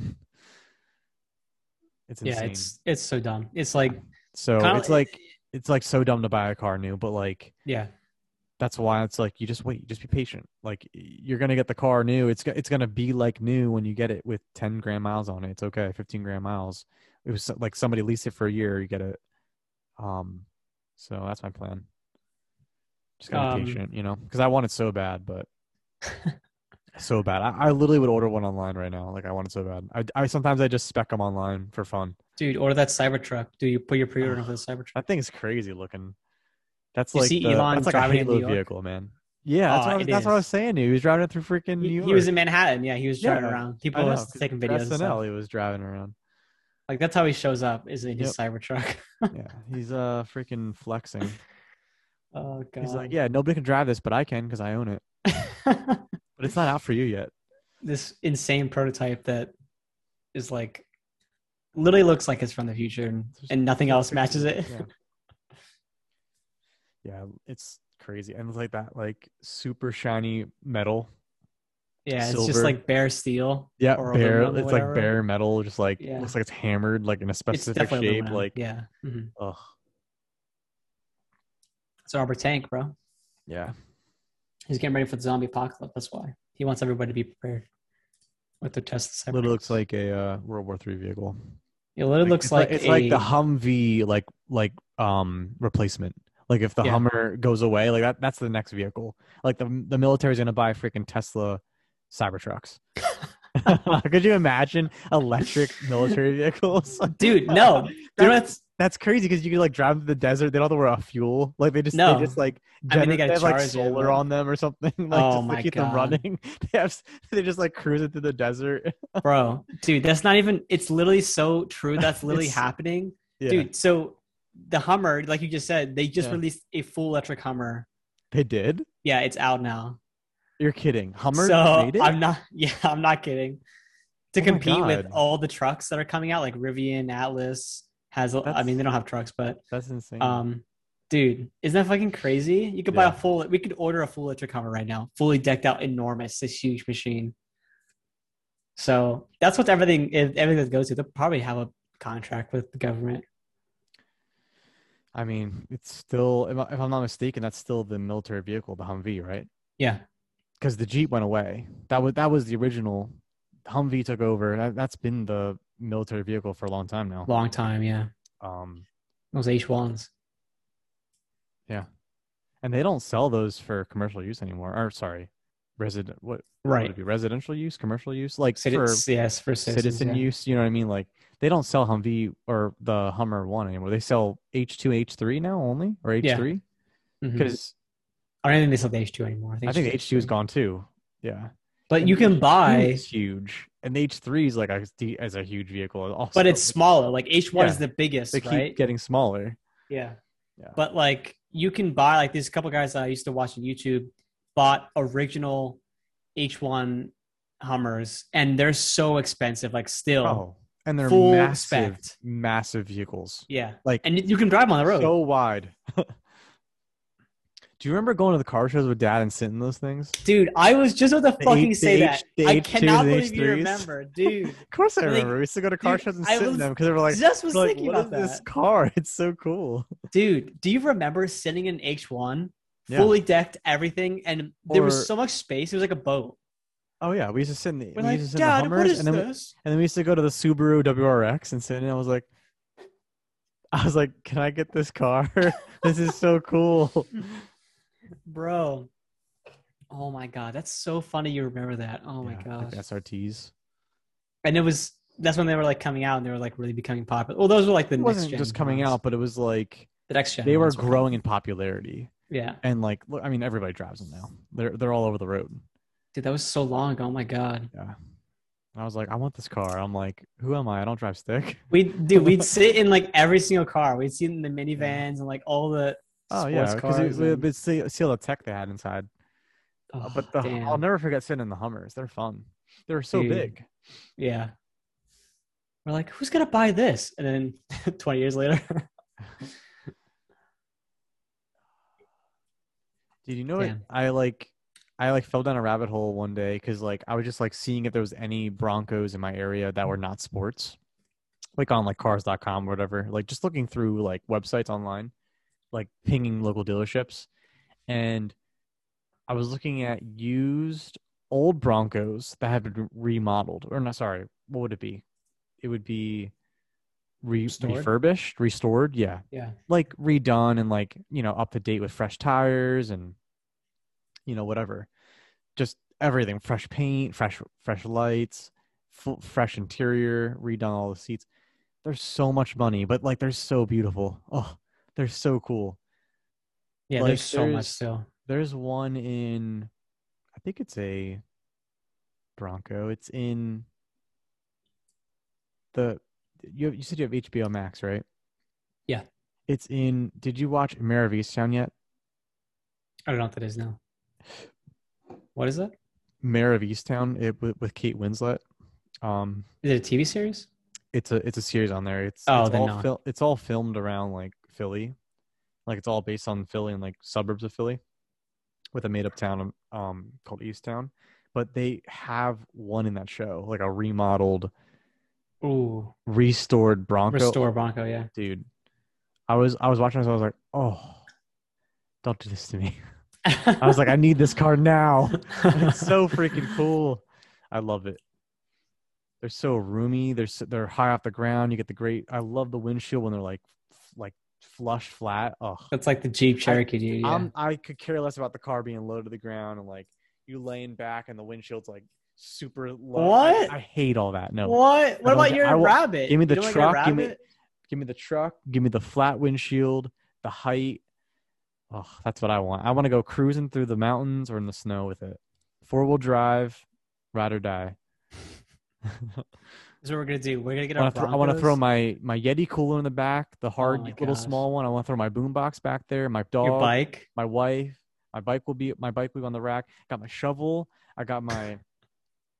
It's Yeah, insane. it's it's so dumb. It's like So kinda, it's like it's like so dumb to buy a car new, but like yeah. that's why it's like you just wait, just be patient. Like you're gonna get the car new. It's it's gonna be like new when you get it with ten grand miles on it. It's okay, fifteen grand miles. It was like somebody leased it for a year, you get it. Um, so that's my plan. Just gotta be Um, patient, you know, because I want it so bad, but so bad. I, I literally would order one online right now. Like I want it so bad. I, I sometimes I just spec them online for fun. dude, order that Cybertruck. Do you put your pre-order in for the Cybertruck? That thing is crazy looking. That's You like see the Elon that's like a driving in New Halo York? vehicle, man. Yeah, that's Oh, what I was, it that's what I was is. saying to you. He was driving it through freaking New He, York. he was in Manhattan. Yeah, he was driving Yeah, around. I People know, was 'cause taking for videos and S N L stuff. he was driving around. Like that's how he shows up is in his Yep. Cybertruck. Yeah, he's uh freaking flexing. Oh god. He's like, yeah, nobody can drive this, but I can because I own it. But it's not out for you yet. This insane prototype that is like literally looks like it's from the future and, Just- and nothing just else pictures matches of it. Yeah. Yeah, it's crazy. And it's like that like super shiny metal. Yeah, it's Silver. just like bare steel. Yeah, or bare. aluminum or It's like whatever. bare metal, just like Yeah. looks like it's hammered like in a It's specific definitely shape. aluminum. Like, yeah. Mhm. ugh. It's an Arbor tank, bro. Yeah. He's getting ready for the zombie apocalypse. That's why he wants everybody to be prepared with their tests. Literally looks like a uh, World War Three vehicle. It literally Like, looks it's like, it's a, like the Humvee like like um replacement. Like if the Yeah. Hummer goes away, like that that's the next vehicle. Like the the military's gonna buy freaking Tesla Cybertrucks. Could you imagine electric military vehicles? dude. No, you know what's That's crazy because you can like drive to the desert. They don't have to wear a fuel. Like they just No. they just like I mean, they gener- gotta have like charge it, solar but- on them or something. Like Oh just my to keep them God. running. They have they just like cruising through the desert. bro, dude? That's not even. It's literally so true. That's literally It's- happening, Yeah, dude. So the Hummer, like you just said, they just Yeah. released a full electric Hummer. they did. Yeah, it's out now. You're kidding. Hummer so made it. I'm not. Yeah, I'm not kidding. to Oh my compete with God. all the trucks that are coming out, like Rivian, Atlas has. I mean, That's they don't have trucks, but that's insane. um, dude, isn't that fucking crazy? You could buy a Yeah. full. We could order a full electric Hummer right now, fully decked out, enormous, this huge machine. So that's what everything if everything that goes to. They'll probably have a contract with the government. I mean, it's still, if, I, if I'm not mistaken, that's still the military vehicle, the Humvee, right? Yeah, Because the Jeep went away. That was that was the original. Humvee took over. That, that's been the military vehicle for a long time now. long time. Yeah, Um, those H ones. yeah, and they don't sell those for commercial use anymore. Or sorry, resident what what would Right. it be? Residential use, commercial use, like for Citizens, yes, for citizens. citizen Yeah. use. You know what I mean? Like they don't sell Humvee or the Hummer One anymore. They sell H two, H three now only, or H Yeah. three. Mhm. Because I don't think they sell the H two anymore. I think the it's H two is H three. gone too. Yeah. But And you the can H two buy, is huge, and the H three is like a as a huge vehicle. Also, but it's smaller. Like H one Yeah. is the biggest, they keep right? getting smaller. Yeah. Yeah. But like you can buy like these couple guys that I used to watch on YouTube bought original H one Hummers and they're so expensive, like still Oh, and they're full massive, spec. massive vehicles. Yeah. Like And you can drive them on the road. so wide. Do you remember going to the car shows with Dad and sitting in those things? Dude, I was just about to The fucking H- say the that. H- the I H twos cannot and believe you H threes. remember, dude. Of course I Like, remember. We used to go to car dude, shows and I sit in was them because they were like, just was we're like, thinking what about is this that. car? It's so cool. Dude, do you remember sitting in H one, Yeah. fully decked, everything, and there Or- was so much space? It was like a boat. Oh yeah, we used to sit in the, We're we like, used to sit in the Dad, Hummers, what is and then we, this? and then we used to go to the Subaru W R X and sit in it. I was like, I was like, can I get this car? This is so cool. Bro. Oh my god, that's so funny you remember that. Oh my Yeah, like gosh. S R Ts. And it was that's when they were like coming out and they were like really becoming popular. Well, those were like the It next wasn't gen just coming ones. out, but it was like The next gen. they were ones growing in popular. popularity. Yeah. And like, look, I mean, everybody drives them now. They're they're all over the road. Dude, that was so long ago. Oh my god. Yeah. And I was like, I want this car. I'm like, who am I? I don't drive stick. We dude, we'd sit in like every single car. We'd sit in the minivans and like all the Oh sports yeah, cars. because we and- would see, see all the tech they had inside. Oh, Uh, but the damn. I'll never forget sitting in the Hummers. They're fun. They're so Dude. big. Yeah. We're like, who's gonna buy this? And then twenty years later. Dude, you know what? Damn. I like, I like fell down a rabbit hole one day because like I was just like seeing if there was any Broncos in my area that were not sports, like on like cars dot com or whatever. Like just looking through like websites online, like pinging local dealerships, and I was looking at used old Broncos that have been remodeled, or not. Sorry, what would it be? It would be re- Restored? refurbished, restored. Yeah, Yeah. like redone and like, you know, up to date with fresh tires and, you know, whatever, just everything, fresh paint, fresh fresh lights, full, fresh interior, redone all the seats. There's so much money, but like they're so beautiful. Oh, they're so cool. Yeah, Like, there's so much there's- still. There's one in, I think it's a Bronco. It's in the you you said you have H B O Max, right? Yeah. It's in, did you watch Mare of Easttown yet? I don't know what that is now. What is that? Mare of Easttown, it with, with Kate Winslet. Um, Is it a T V series? it's a it's a series on there. It's Oh, it's then all no. fil- it's all filmed around like Philly, like it's all based on Philly and like suburbs of Philly, with a made up town um called Easttown. But they have one in that show, like a remodeled, Ooh. restored Bronco. Restore Bronco, yeah. Dude, I was I was watching this. I was like, oh, don't do this to me. I was like, I need this car now. It's so freaking cool. I love it. They're so roomy. They're so, they're high off the ground. You get the great. I love the windshield when they're like f- like flush flat. Oh, That's like the Jeep Cherokee, dude. Yeah. I'm I could care less about the car being low to the ground and like you laying back and the windshield's like super low. What? I, I hate all that. No, what? What don't about get- your I will- rabbit? give me You the don't like your truck, give me- rabbit? give me the truck. Give me the flat windshield. The height. Oh, that's what I want. I want to go cruising through the mountains or in the snow with it. Four wheel drive, ride or die. That's what we're gonna do. We're gonna get I our want to throw, I want to Broncos. throw my my Yeti cooler in the back, the hard my little gosh. small one. I want to throw my boombox back there. My dog, your bike. my wife, my bike will be my bike will be on the rack. Got my shovel. I got my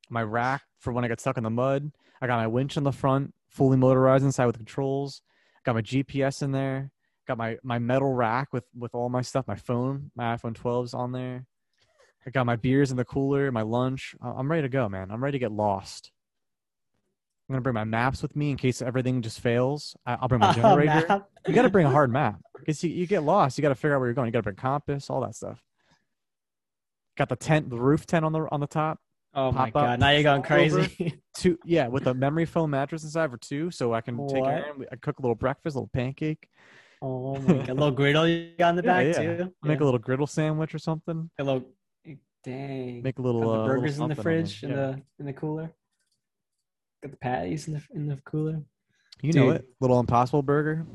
my rack for when I get stuck in the mud. I got my winch in the front, fully motorized inside with controls. Got my G P S in there. Got my my metal rack with with all my stuff. My phone, my iPhone twelve's on there. I got my beers in the cooler, my lunch. I- I'm ready to go, man. I'm ready to get lost. I'm gonna bring my maps with me in case everything just fails. I- I'll bring my Oh, generator. map. You got to bring a hard map because you, you get lost. You got to figure out where you're going. You got to bring compass, all that stuff. Got the tent, the roof tent on the on the top. Oh my Pop up, god! Now you're going slide over. crazy. Two, yeah, with a memory foam mattress inside for two, so I can take What? Aaron. I cook a little breakfast, a little pancake. Oh my god! A yeah, little griddle you got in the back yeah. too. Make Yeah. a little griddle sandwich or something. A little. Dang. Make a little, Got the uh, little burgers in the something on there. fridge in Yeah, the in the cooler. Got the patties in the in the cooler. you know Dude. it. Little Impossible Burger.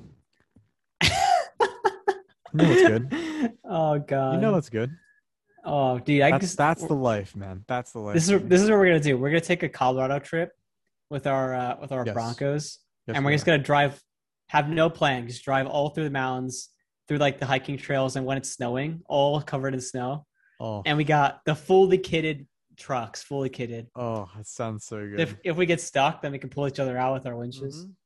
You know it's good. Oh You know god. it's good. Oh dude, I That's just that's the life, man. That's the life. this is this is what we're gonna do. We're gonna take a Colorado trip with our uh, with our Yes. Broncos, Yes, and we we're just are. gonna drive, have no plan, just drive all through the mountains, through like the hiking trails, and when it's snowing, all covered in snow. Oh, And we got the fully kitted trucks, fully kitted. oh, that sounds so good. If if we get stuck, then we can pull each other out with our winches. Mhm.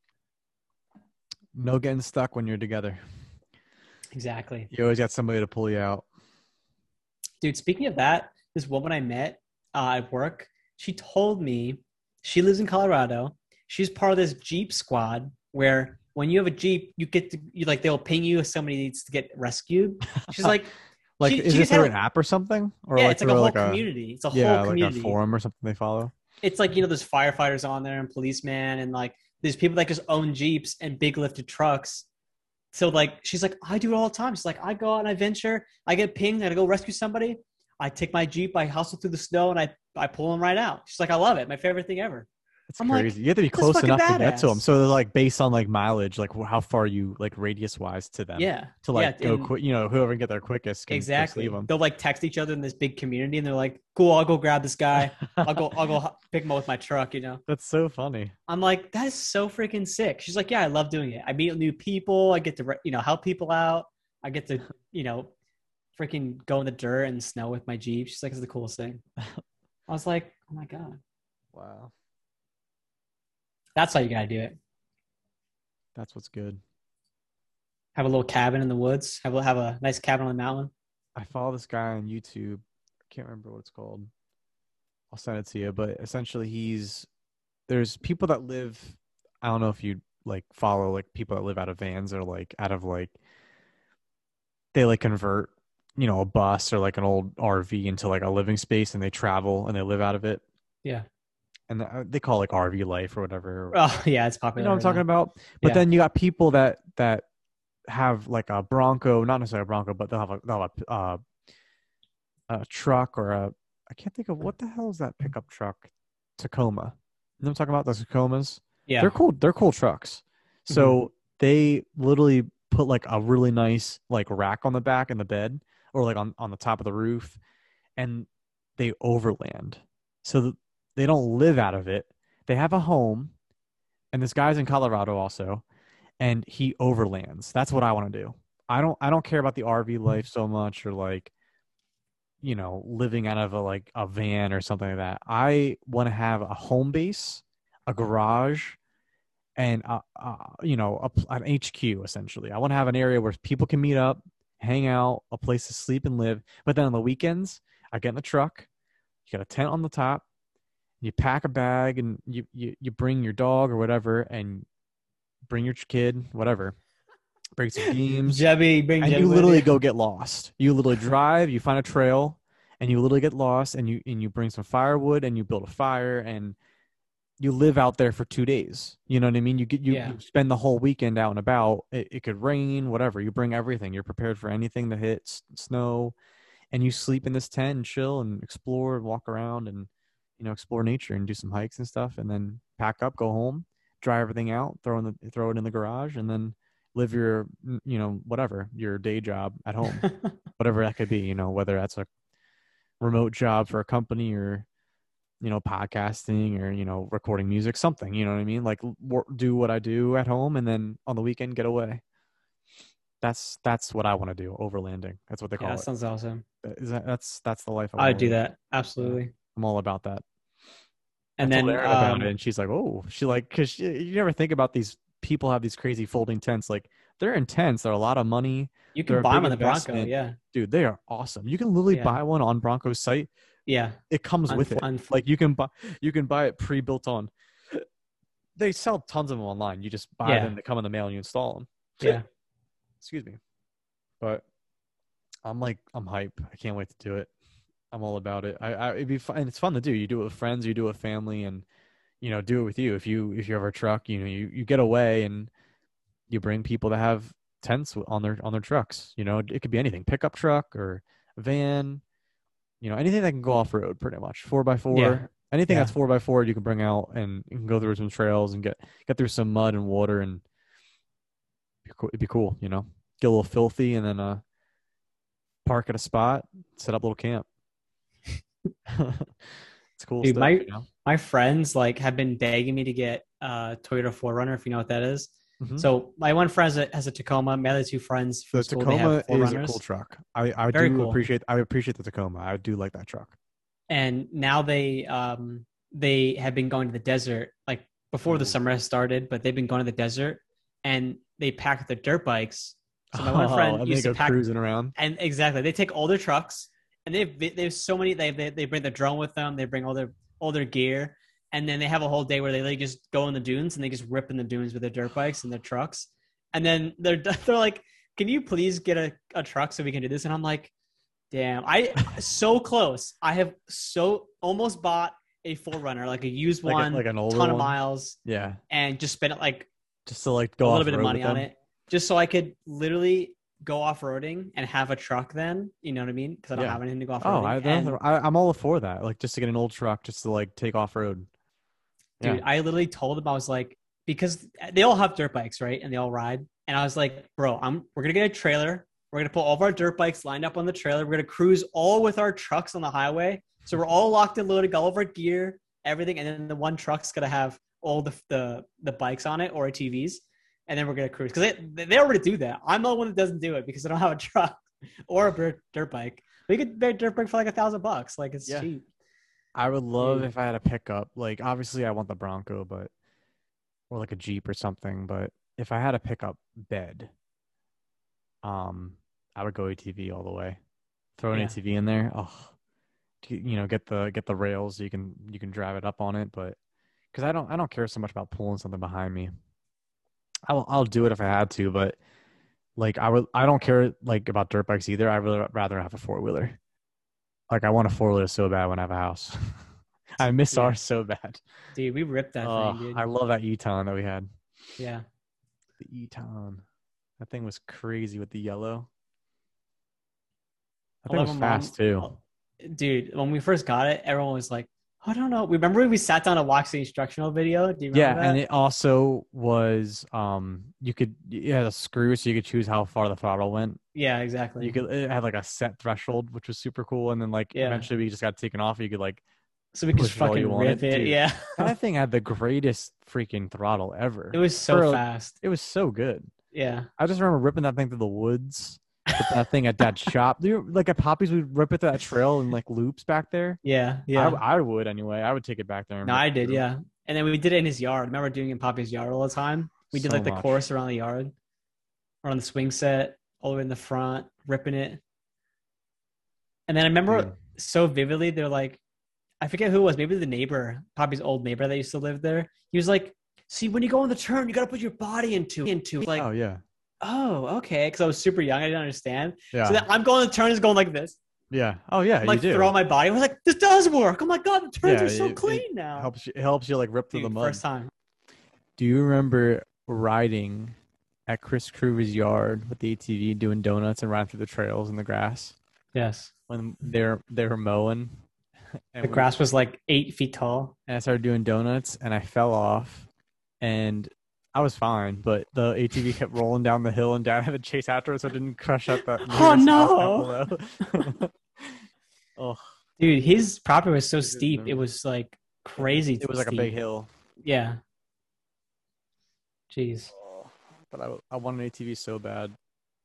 No getting stuck when you're together. Exactly. You always got somebody to pull you out. Dude, speaking of that, this woman I met uh, at work, she told me she lives in Colorado. She's part of this Jeep squad where when you have a Jeep, you get to, you like, they'll ping you if somebody needs to get rescued. She's like, Like, she, is she this just had through a- an app or something? Or yeah, like it's like a through, whole like community. It's a yeah, whole community. like a forum or something they follow. It's like, you know, there's firefighters on there and policemen and like there's people that just own Jeeps and big lifted trucks. So like she's like, I do it all the time. She's like, I go out and I venture, I get pinged, I gotta go rescue somebody. I take my Jeep, I hustle through the snow and I, I pull them right out. She's like, I love it. My favorite thing ever. It's I'm like, crazy. You have to be that's close fucking enough to get to them. badass. So they're like based on like mileage, like how far you like radius wise to them. Yeah. To like yeah, go and- quick, you know, whoever can get there quickest can just Exactly. leave them. They'll like text each other in this big community and they're like, cool, I'll go grab this guy. I'll go, I'll go hu- pick him up with my truck, you know? That's so funny. I'm like, that is so freaking sick. She's like, yeah, I love doing it. I meet new people. I get to, re- you know, help people out. I get to, you know, freaking go in the dirt and snow with my Jeep. She's like, it's the coolest thing. I was like, oh my God. Wow. That's how you got to do it. That's what's good. Have a little cabin in the woods. Have a, have a nice cabin on the mountain. I follow this guy on YouTube. I can't remember what it's called. I'll send it to you. But essentially, he's there's people that live. I don't know if you like follow like people that live out of vans or like out of like they like convert, you know, a bus or like an old R V into like a living space and they travel and they live out of it. Yeah. And they call it like R V life or whatever. Oh yeah, it's popular. You know what I'm right talking now. about? But Yeah. then you got people that that have like a Bronco, not necessarily a Bronco, but they'll have a they'll have a, uh, a truck or a I can't think of what the hell is that pickup truck? Tacoma. You know what I'm talking about? Those Tacomas. Yeah. They're cool. They're cool trucks. So they literally put like a really nice like rack on the back in the bed or like on, on the top of the roof and they overland. So th- they don't live out of it. They have a home and this guy's in Colorado also and he overlands. That's what I want to do. I don't I don't care about the R V life so much or like you know living out of a like a van or something like that. I want to have a home base, a garage and uh, uh, you know a, an H Q essentially. I want to have an area where people can meet up, hang out, a place to sleep and live. But then on the weekends, I get in the truck. You got a tent on the top. You pack a bag and you you, you bring your dog or whatever, and bring your kid, whatever. Bring some games, Jebby, bring and Jebby you with literally you. go get lost. You literally drive, you find a trail, and you literally get lost, and you and you bring some firewood, and you build a fire, and you live out there for two days. You know what I mean? You get you, Yeah. you spend the whole weekend out and about. It, it could rain, whatever. You bring everything. You're prepared for anything that hits snow, and you sleep in this tent and chill and explore and walk around and you know explore nature and do some hikes and stuff. And then pack up, go home, dry everything out, throw in the throw it in the garage, and then live your you know whatever your day job at home, whatever that could be. You know whether that's a remote job for a company or you know, podcasting or, you know, recording music, something, you know what I mean? Like work, do what I do at home and then on the weekend get away. That's, that's what I want to do. Overlanding. That's what they call Yeah, that it. sounds awesome. Is that, that's, that's the life I I'd wanna do live. that. Absolutely. I'm all about that. I And told then Erin about it, um and she's like, "Oh, she like," because you never think about these people have these crazy folding tents. Like they're intense. They're a lot of money. you They're can a buy big them on the Bronco. investment, Yeah. dude. They are awesome. You can literally Yeah. buy one on Bronco's site. Yeah. It comes with Unf- it. unf- Like you can buy you can buy it pre-built on. They sell tons of them online. You just buy yeah. them. They come in the mail, and you install them. Yeah. Excuse me, but I'm like I'm hype. I can't wait to do it. I'm all about it. I, I it'd be fun. And it's fun to do. You do it with friends. You do it with family, and you know, do it with you. If you if you have a truck, you know, you you get away and you bring people that have tents on their on their trucks. You know, it could be anything, pickup truck or van. You know, anything that can go off road, pretty much. Four by Yeah. four, anything Yeah. that's four by four, you can bring out and you can go through some trails and get get through some mud and water and it'd be cool. You know, get a little filthy and then uh park at a spot, set up a little camp. It's cool Dude, stuff. my You know? my friends like have been begging me to get uh Toyota four runner, if you know what that is. Mm-hmm. So my one friend has a, has a Tacoma. My other two friends from The school, Tacoma they have is four a cool truck. I I Very do cool. appreciate I appreciate the Tacoma. I do like that truck. And now they um they have been going to the desert like before Ooh. the summer has started, but they've been going to the desert and they pack their dirt bikes. So my one friend oh, and used they to go pack cruising around. and exactly they take all their trucks and they've they have so many they, they they bring the drone with them, they bring all their all their gear, and then they have a whole day where they like just go in the dunes and they just rip in the dunes with their dirt bikes and their trucks. And then they're they're like, "Can you please get a, a truck so we can do this?" And I'm like, "Damn, I so close. I have so almost bought a four runner, like a used Like a- one, like an older ton of one? miles, Yeah, and just spent like just to like a go little off bit of road money with on them. it, just so I could literally go off roading and have a truck. Then you know what I mean? Because I don't Yeah. have anything to go off Oh, roading. I, And I I'm all for that. Like just to get an old truck, just to like take off road. dude, Yeah. I literally told them I was like, because they all have dirt bikes, right? And they all ride. And I was like, bro, I'm we're gonna get a trailer. We're gonna put all of our dirt bikes lined up on the trailer. We're gonna cruise all with our trucks on the highway. So we're all locked and loaded, got all of our gear, everything, and then the one truck's gonna have all the the, the bikes on it or A T Vs, and then we're gonna cruise because they they already do that. I'm the one that doesn't do it because I don't have a truck or a dirt bike. We could buy a dirt bike for like a thousand bucks. Like it's Yeah. cheap. I would love Dude. if I had a pickup. Like obviously I want the Bronco, but or like a Jeep or something. But if I had a pickup bed, um, I would go A T V all the way. Throw an Yeah. A T V in there. Oh, you know, get the get the rails. So you can you can drive it up on it. But because I don't I don't care so much about pulling something behind me. I'll I'll do it if I had to, but like I would I don't care like about dirt bikes either. I would rather have a four wheeler. Like I want a four wheeler so bad when I have a house. I miss Yeah. ours so bad. Dude, we ripped that Oh, thing, dude. I love that Eton that we had. Yeah. The Eton. That thing was crazy with the yellow. That thing love was my fast mom. too. Dude, when we first got it, everyone was like, I don't know. Remember when we sat down to watch the instructional video? Do you remember Yeah, that? and it also was um you could it had a screw so you could choose how far the throttle went. Yeah, exactly. You could it had like a set threshold, which was super cool. And then like Yeah. eventually we just got taken off. You could like So we could push just it all you fucking wanted. rip it. Dude, Yeah. that thing had the greatest freaking throttle ever. It was so For a- fast. It was so good. Yeah. I just remember ripping that thing through the woods. With that thing at Dad's shop. Do you, like at Poppy's, we'd rip it to that trail and like loops back there. Yeah. Yeah. I, I would anyway. I would take it back there. And no, rip I it did. through. Yeah. And then we did it in his yard. I remember doing it in Poppy's yard all the time. We did So like the much. course around the yard or on the swing set, all the way in the front, ripping it. And then I remember Dude. so vividly, they're like, I forget who it was, maybe the neighbor, Poppy's old neighbor that used to live there. He was like, see, when you go on the turn, you got to put your body into into like, Oh yeah, oh, okay. Because I was super young, I didn't understand. yeah, So then I'm going the turn is going like this. yeah. Oh yeah, I'm you like do. throw my body. I was like, this does work. Oh my god, the turns Yeah, are so it- clean it now. helps you. It helps you like rip through Dude, the mud. first time. Do you remember riding at Chris Kruger's yard with the A T V, doing donuts and riding through the trails in the grass Yes. when they're they were mowing? And The we- grass was like eight feet tall. and I started doing donuts and I fell off and I was fine, but the A T V kept rolling down the hill and Dad had to chase after it so it didn't crush up that. Oh, nearest no. house down below. Oh, Dude, his property was so It is steep. number- It was like crazy. it was like steep. a big hill. Yeah. Jeez. But I, I want an A T V so bad, like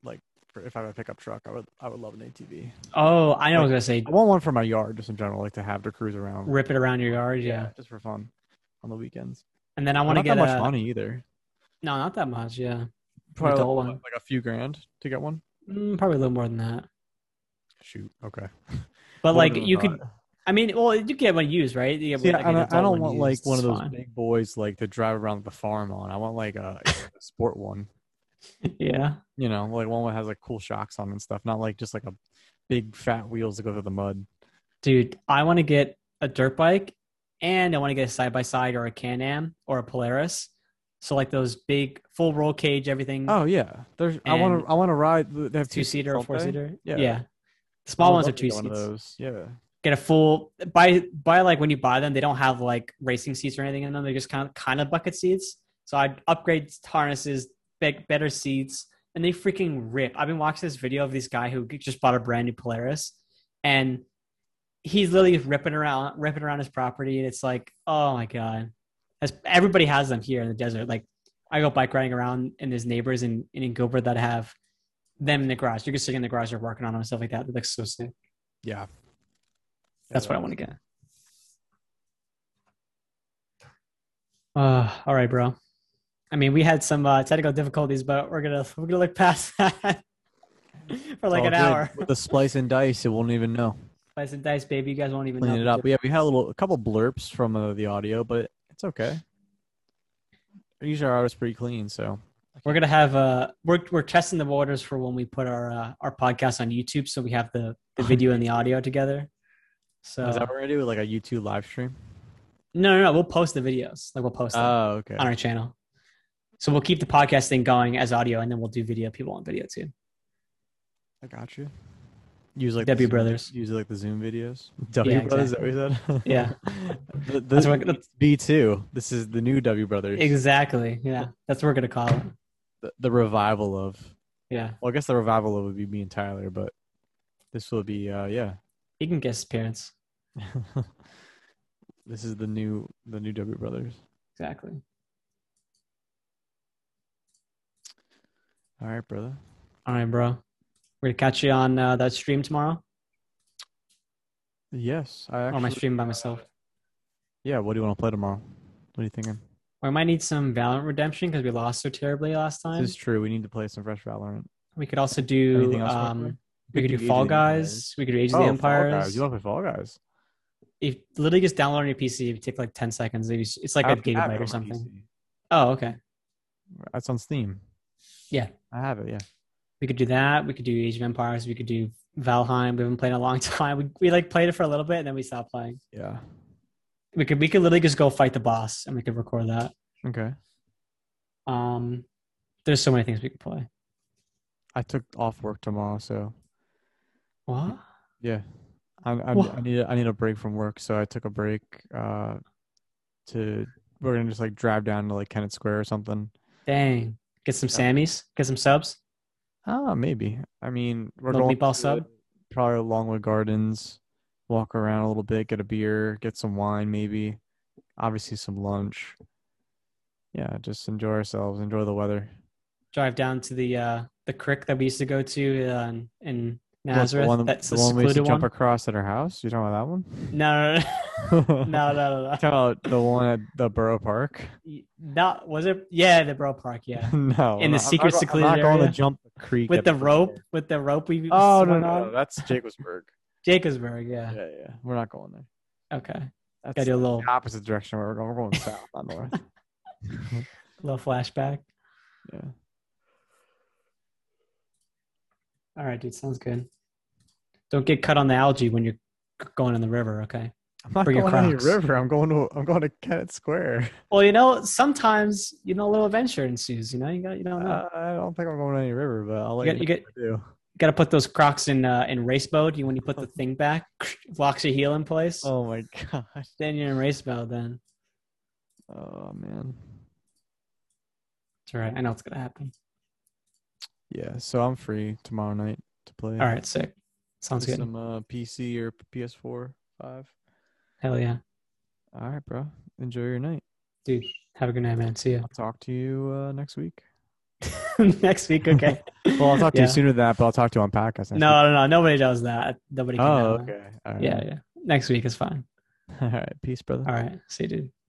for if I have a pickup truck, I would I would love an A T V. Oh, I know. I was Like, gonna say I want one for my yard, just in general, like to have to cruise around. rip it around your yard. Yeah. just for fun on the weekends. And then I But want to not get that much a money either. no, not that much. Yeah. Probably adult like, one. like a few grand to get one. Mm, probably a little more than that. Shoot. Okay. But More like than I you thought. could, I mean, well, you get one used, right? You get See, like I, an don't- I adult don't one want like used, one of it's those fine. big boys like to drive around the farm on. I want like a, a sport one. Yeah. You know, like one that has like cool shocks on and stuff, not like just like a big fat wheels that go through the mud. Dude, I want to get a dirt bike and I want to get a side by side or a Can-Am or a Polaris. So like those big full roll cage, everything. Oh yeah, there's. I And want to. I want to ride. They have two seater or don't four they? seater. Yeah. Yeah. The I small would ones are love to two get one of seats. those. Yeah. Get a full buy buy like when you buy them, they don't have like racing seats or anything in them. They're just kind of kind of bucket seats. So I'd upgrade harnesses, big, better seats, and they freaking rip. I've been watching this video of this guy who just bought a brand new Polaris, and he's literally ripping around, ripping around his property, and it's like, oh my god, As, everybody has them here in the desert. Like I go bike riding around, and there's neighbors in in Gilbert that have them in the garage. You can sit in the garage, they're working on them and stuff like that. It looks so sick. Yeah. That's what I want to get. Uh, all right, bro. I mean, we had some uh, technical difficulties, but we're gonna we're gonna look past that for like All an good. hour. With the splice and dice, it won't even know. Slice and dice, baby. You guys won't even Clean know. it up. Yeah, we had a little, a couple blurps from uh, the audio, but it's okay. Usually our audio's pretty clean, so We're gonna have uh we're we're testing the waters for when we put our uh, our podcast on YouTube, so we have the the video and the audio together. So is that what we're gonna do? Like a YouTube live stream? no, no, no. We'll post the videos. Like we'll post them Oh, okay. on our channel. So we'll keep the podcast thing going as audio, and then we'll do video. People on video too. I got you. Use like W the Zoom- Brothers. Use like the Zoom videos. W Yeah, Brothers. Is that what you said? Yeah. the, the, That's what- that's- B two. This is the new W Brothers. Exactly. Yeah, that's what we're gonna call it. The, the revival of. Yeah, Well, I guess the revival of would be me and Tyler, but this will be. uh Yeah. he can guest appearance. This is the new the new W Brothers. Exactly. All right, brother. All right, bro. We're gonna catch you on uh, that stream tomorrow. Yes, I Or actually. am I streaming by myself? Yeah. What do you want to play tomorrow? What are you thinking? Or I might need some Valorant redemption because we lost so terribly last time. This is true. We need to play some fresh Valorant. We could also do Anything else you wanna play? um, we could do Age Fall of the Guys. Empires. We could do Age of Oh, the Fall Empires. Guys. You want to play Fall Guys? If literally just download on your P C, it would take like ten seconds. It's it's like I a already have it gigabyte on or my something. P C. Oh, okay. That's on Steam. Yeah. I have it. Yeah. We could do that. We could do Age of Empires. We could do Valheim. We haven't played in a long time. We we like played it for a little bit and then we stopped playing. Yeah. We could we could literally just go fight the boss and we could record that. Okay. Um, there's so many things we could play. I took off work tomorrow, so What? yeah. I I, What? I need a, I need a break from work, so I took a break. Uh, to we're gonna just like drive down to like Kennett Square or something. Dang. Get some Sammys. Get some subs. Ah, maybe. I mean, we're Little going meatball to sub? probably Longwood Gardens, walk around a little bit, get a beer, get some wine, maybe. Obviously, some lunch. Yeah, just enjoy ourselves, enjoy the weather. Drive down to the uh the creek that we used to go to uh, in, in What, Nazareth. the one, That's the, the one we used to secluded jump one. across at our house. You talking about that one? No, no, no, no, no, no. Talking about the one at the Borough Park? no. Not was it? Yeah, the Borough Park. Yeah, No, In I'm the not- secret I'm not, secluded I'm not going area? to jump the creek with at the Borough rope. Park. With the rope we. Oh no, swung no, on. no, that's Jacobsburg. Jacobsburg. Yeah. Yeah, yeah, we're not going there. Okay. That's Gotta do a little the opposite direction where we're going. We're going south, not north. little flashback. Yeah. All right, dude. Sounds good. Don't get cut on the algae when you're going in the river. Okay. I'm not Bring your going to any Crocs. river. I'm going to I'm going to Kennett Square. Well, you know, sometimes you know a little adventure ensues. You know, you got you don't know. Uh, I don't think I'm going to any river, but I'll let You you, get- you know if I do. Got to put those Crocs in uh, in race mode. You when you put the thing back, locks your heel in place. Oh my god. Then you're in race mode. Then Oh man. it's all right. I know it's gonna happen. Yeah. So I'm free tomorrow night to play. All right, sick. Sounds Play good. Some uh, P C or P S four, five. Hell yeah, All right, bro. Enjoy your night. dude. Have a good night, man. See ya. I'll talk to you uh, next week. Next week, okay. Well, I'll talk to Yeah. you sooner than that, but I'll talk to you on podcast next No, no, no. Nobody does that. Nobody week. can Oh, know that. okay. All right. Yeah, yeah. Next week is fine. All right. Peace, brother. All right. See you, dude.